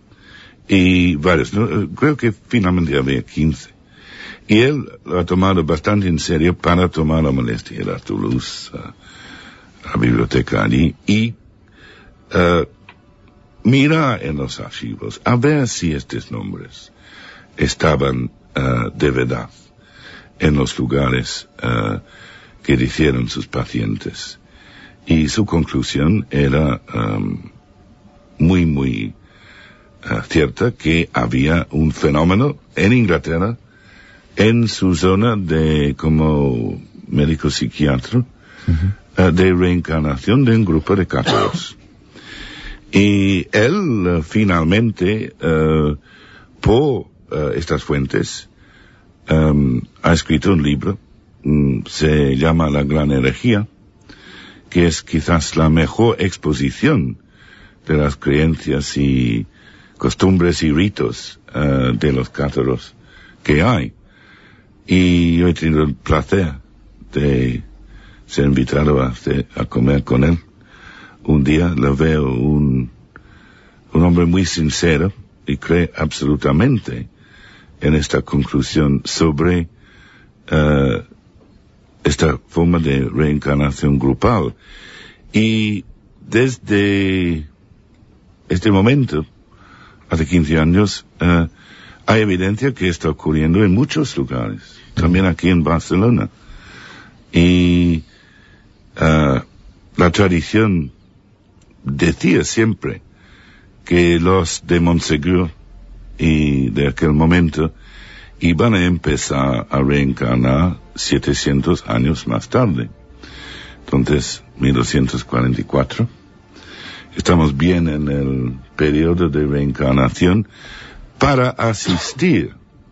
Y varios, ¿no? Creo que finalmente había quince. Y él lo ha tomado bastante en serio para tomar la molestia, ir a Toulouse, uh, a la biblioteca allí, y uh, mira en los archivos a ver si estos nombres estaban uh, de verdad en los lugares uh, que dijeron sus pacientes. Y su conclusión era um, muy, muy uh, cierta, que había un fenómeno en Inglaterra, en su zona de, como médico psiquiatra, uh-huh. uh, de reencarnación de un grupo de cátaros. Y él uh, finalmente, uh, por uh, estas fuentes, um, ha escrito un libro, um, se llama La Gran Herejía, que es quizás la mejor exposición de las creencias y costumbres y ritos uh, de los cátaros que hay. Y yo he tenido el placer de ser invitado a, a comer con él. Un día lo veo un, un hombre muy sincero y cree absolutamente en esta conclusión sobre uh, esta forma de reencarnación grupal. Y desde este momento, hace quince años, uh, hay evidencia que está ocurriendo en muchos lugares, también aquí en Barcelona. Y uh, la tradición decía siempre que los de Montsegur y de aquel momento iban a empezar a reencarnar setecientos años más tarde. Entonces, mil doscientos cuarenta y cuatro. Estamos bien en el periodo de reencarnación para asistir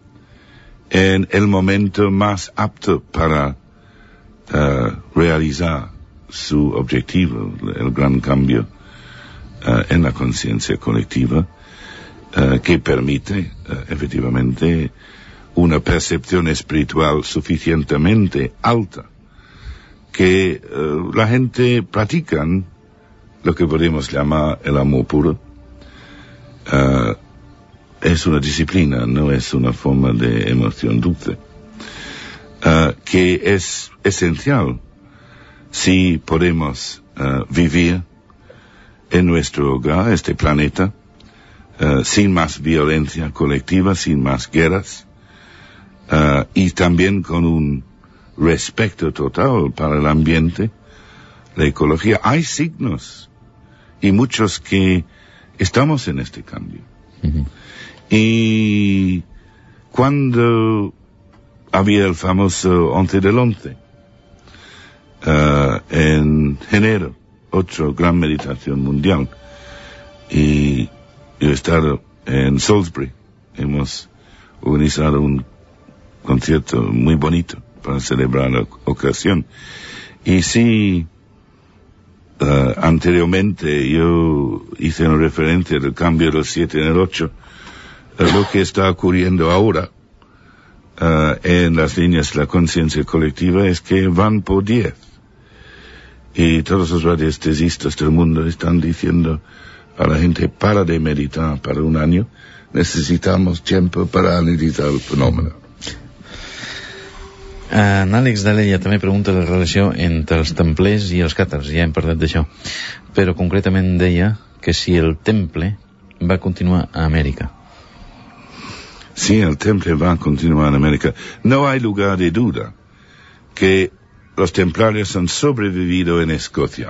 en el momento más apto para uh, realizar su objetivo, el gran cambio uh, en la conciencia colectiva, uh, que permite uh, efectivamente una percepción espiritual suficientemente alta que uh, la gente practican lo que podemos llamar el amor puro. Uh, es una disciplina, no es una forma de emoción dulce, uh, que es esencial si podemos uh, vivir en nuestro hogar, este planeta, uh, sin más violencia colectiva, sin más guerras, uh, y también con un respeto total para el ambiente, la ecología. Hay signos y muchos que estamos en este cambio. Uh-huh. Y cuando había el famoso once del once, uh, en enero, otra gran meditación mundial, y yo he estado en Salisbury, hemos organizado un concierto muy bonito para celebrar la ocasión. Y sí, uh, anteriormente yo hice una referencia del cambio del siete en el ocho, uh, lo que está ocurriendo ahora uh, en las líneas de la conciencia colectiva es que van por diez. Y todos los radiestesistas del mundo están diciendo a la gente, para de meditar para un año, necesitamos tiempo para analitzar el fenòmen. En Àlex d'Alella també pregunta la relació entre els templers i els càtars, ja hem parlat d'això, però concretament deia que si el temple va continuar a Amèrica. Sí, el temple va a continuar en América. No hay lugar de duda que los templarios han sobrevivido en Escocia.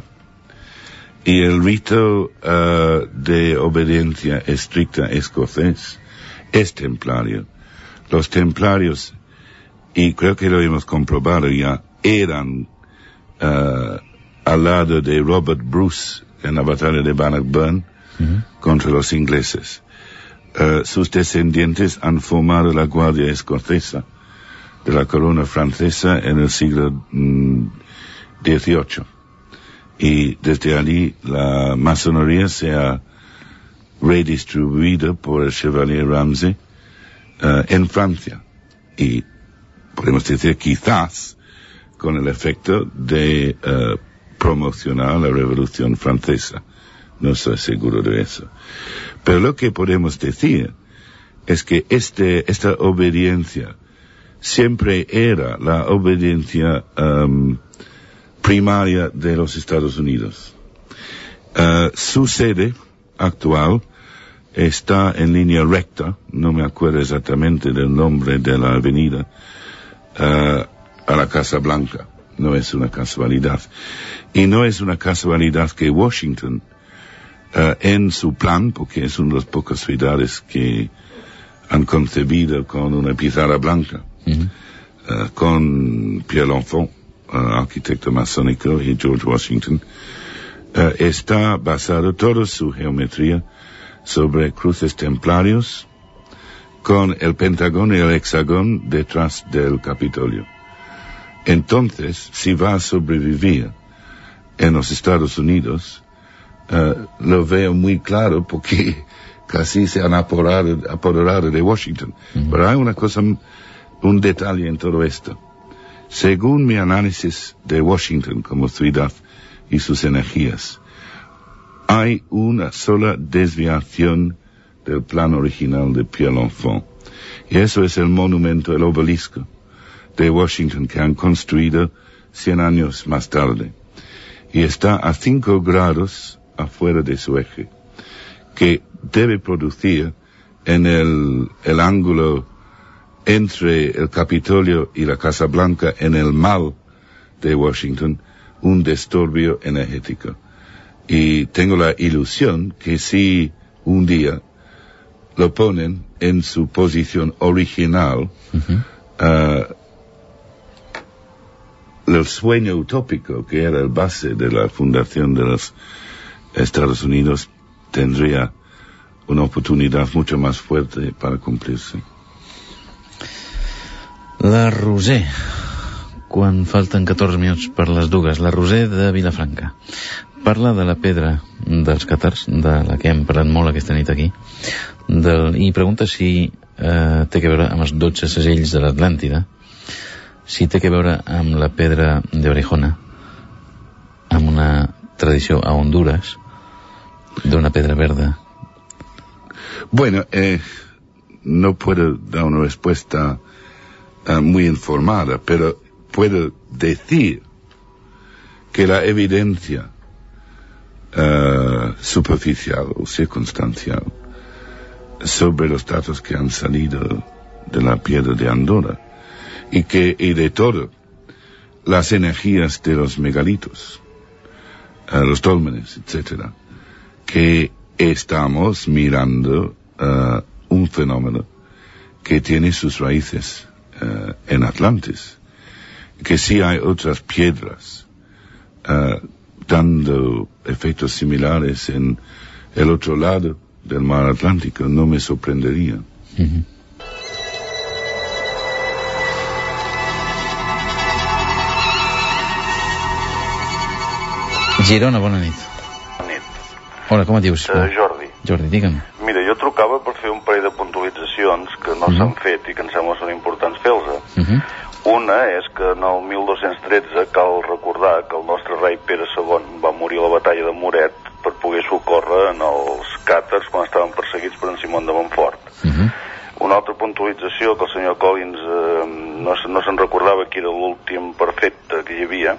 Y el rito uh, de obediencia estricta escocés es templario. Los templarios, y creo que lo hemos comprobado ya, eran uh, al lado de Robert Bruce en la batalla de Bannockburn uh-huh. contra los ingleses. Uh, sus descendientes han formado la Guardia Escocesa de la corona francesa en el siglo mm, dieciocho. Y desde allí la masonería se ha redistribuido por el Chevalier Ramsay uh, en Francia. Y podemos decir quizás con el efecto de uh, promocionar la Revolución Francesa. No estoy seguro de eso. Pero lo que podemos decir es que este, esta obediencia siempre era la obediencia um, primaria de los Estados Unidos. Uh, su sede actual está en línea recta, no me acuerdo exactamente del nombre de la avenida, uh, a la Casa Blanca. No es una casualidad. Y no es una casualidad que Washington, uh, en su plan, porque es una de las pocas ciudades que han concebido con una pizarra blanca, uh-huh. uh, con Pierre L'Enfant, Uh, arquitecto masónico, y George Washington, uh, está basado toda su geometría sobre cruces templarios con el pentágono y el hexágono detrás del Capitolio. Entonces, si va a sobrevivir en los Estados Unidos, uh, lo veo muy claro porque casi se han apoderado, apoderado de Washington. Uh-huh. Pero hay una cosa, un detalle en todo esto. Según mi análisis de Washington como ciudad y sus energías, hay una sola desviación del plan original de Pierre L'Enfant. Y eso es el monumento, el obelisco de Washington que han construido cien años más tarde. Y está a cinco grados afuera de su eje, que debe producir en el, el ángulo entre el Capitolio y la Casa Blanca, en el mal de Washington, un disturbio energético. Y tengo la ilusión que si un día lo ponen en su posición original, uh-huh. uh, el sueño utópico que era el base de la fundación de los Estados Unidos tendría una oportunidad mucho más fuerte para cumplirse. La Roser, quan falten catorze minuts per les dues, la Roser de Vilafranca parla de la pedra dels càtars, de la que hem parlat molt aquesta nit aquí, del, i pregunta si eh, té que veure amb els dotze segells de l'Atlàntida, si té que veure amb la pedra d'Orejona, amb una tradició a Honduras d'una pedra verda. Bueno, eh, no puedo dar una respuesta Uh, muy informada, pero puedo decir que la evidencia uh, superficial o circunstancial sobre los datos que han salido de la piedra de Andorra y que y de todo las energías de los megalitos, uh, los dólmenes, etcétera, que estamos mirando uh, un fenómeno que tiene sus raíces Uh, en Atlantis, que sí hay otras piedras uh, dando efectos similares en el otro lado del mar Atlántico, no me sorprendería. Uh-huh. Girona, bona nit. Bona nit. Hola, com et dius? Uh, Jordi. Jordi, digue'm. Mira, jo trucava per fer un parell de puntualitzacions que no uh -huh. s'han fet i que em sembla són importants fer-los. Uh -huh. Una és que en el mil dos-cents tretze cal recordar que el nostre rei Pere segon va morir a la batalla de Moret per poder socórrer en els càtars quan estaven perseguits per en Simón de Montfort. Uh -huh. Una altra puntualització que el senyor Collins eh, no, no se'n recordava que era l'últim perfecte que hi havia.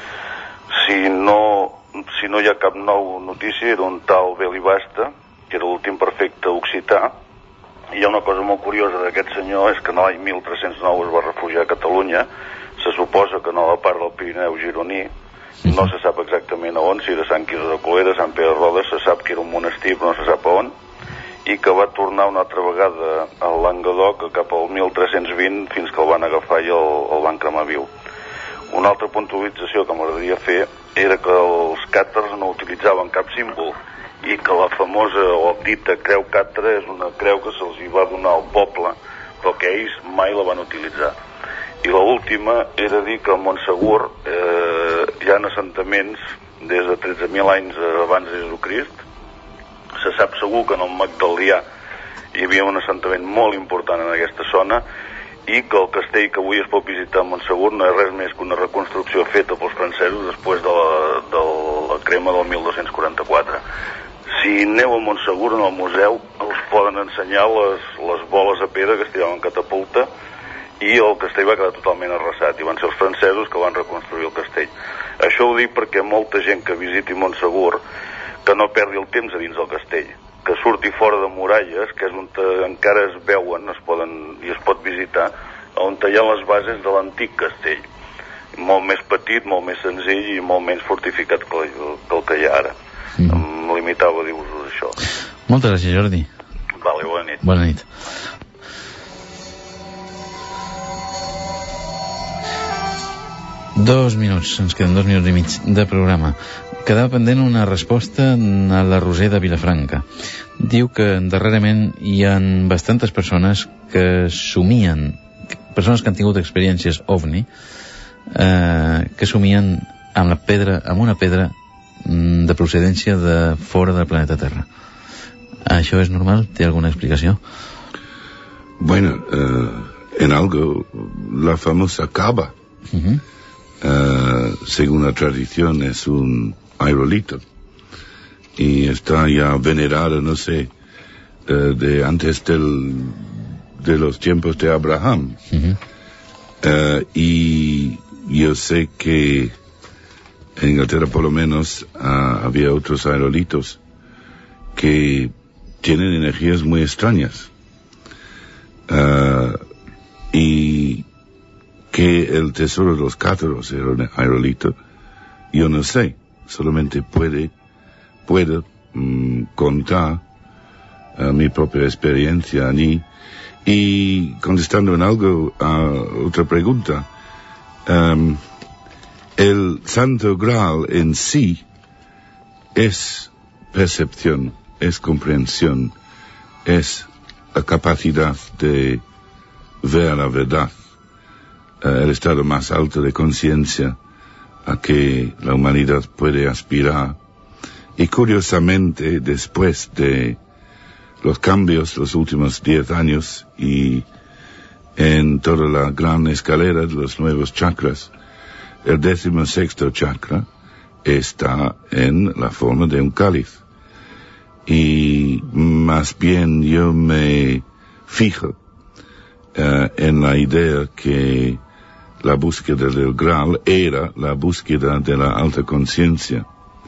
Si no, si no hi ha cap nou notícia, era un tal Beli Basta, que era l'últim perfecte occità. I hi ha una cosa molt curiosa d'aquest senyor, és que l'any mil tres-cents nou es va refugiar a Catalunya, se suposa que no a la part del Pirineu gironí, no se sap exactament a on, si era Sant Quirze de Colera, Sant Pere de Rodes, se sap que era un monestir però no se sap a on, i que va tornar una altra vegada al Languedoc cap al mil tres-cents vint fins que el van agafar i el, el van cremar viu. Una altra puntualització que m'agradaria fer era que els càtars no utilitzaven cap símbol i que la famosa o dita creu càtara és una creu que se'ls va donar al poble però que ells mai la van utilitzar. I l'última era dir que al Montsegur eh, hi ha assentaments des de tretze mil anys abans de Jesucrist. Se sap segur que en el Magdalià hi havia un assentament molt important en aquesta zona i que el castell que avui es pot visitar a Montsegur no és res més que una reconstrucció feta pels francesos després de la, de la crema del mil dos-cents quaranta-quatre. Si aneu a Montsegur, en el museu, us poden ensenyar les, les boles de pedra que es tiraven en catapulta i el castell va quedar totalment arrasat i van ser els francesos que van reconstruir el castell. Això ho dic perquè molta gent que visiti Montsegur que no perdi el temps a dins del castell, que surti fora de muralles, que és on encara es veuen es poden, i es pot visitar, on hi ha les bases de l'antic castell, molt més petit, molt més senzill i molt menys fortificat que el que, el que hi ha ara. Mm. Em limitava a dir-vos això. Moltes gràcies, Jordi. Vale, bona nit. Bona nit. Dos minuts, ens queden dos minuts i mig de programa. Quedava pendent una resposta a la Roser de Vilafranca. Diu que darrerament hi ha bastantes persones que somien, persones que han tingut experiències ovni, eh, que somien amb la pedra, amb una pedra de procedència de fora del planeta Terra. ¿Això es normal? ¿Té alguna explicación? Bueno, uh, en algo, la famosa Kaaba, uh-huh. uh, según la tradición, es un aerolito y está ya venerado, no sé, uh, de antes del, de los tiempos de Abraham. Uh-huh. Uh, y yo sé que en Inglaterra por lo menos uh, había otros aerolitos que tienen energías muy extrañas uh, y que el tesoro de los cátaros era un aerolito, yo no sé, solamente puede puedo um, contar uh, mi propia experiencia allí. Y contestando en algo a otra pregunta, um, el Santo Graal en sí es percepción, es comprensión, es la capacidad de ver la verdad, uh, el estado más alto de conciencia a que la humanidad puede aspirar. Y curiosamente, después de los cambios los últimos diez años y en toda la gran escalera de los nuevos chakras, el décimo sexto chakra está en la forma de un cáliz. Y más bien yo me fijo uh, en la idea que la búsqueda del Graal era la búsqueda de la alta conciencia.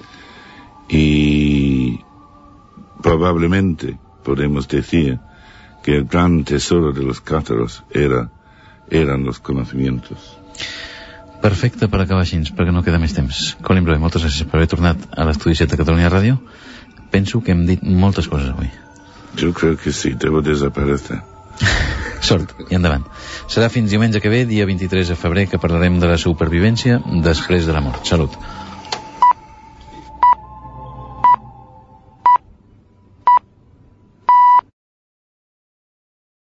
Y probablemente podemos decir que el gran tesoro de los cátaros era, eran los conocimientos. Perfecte per acabar així, perquè no queda més temps. Colin Bloy, moltes gràcies per haver tornat a l'estudi set de Catalunya Ràdio. Penso que hem dit moltes coses avui. Jo crec que sí, debo desaparecer. Sort, i endavant. Serà fins diumenge que ve, dia vint-i-tres de febrer, que parlarem de la supervivència després de la mort. Salut.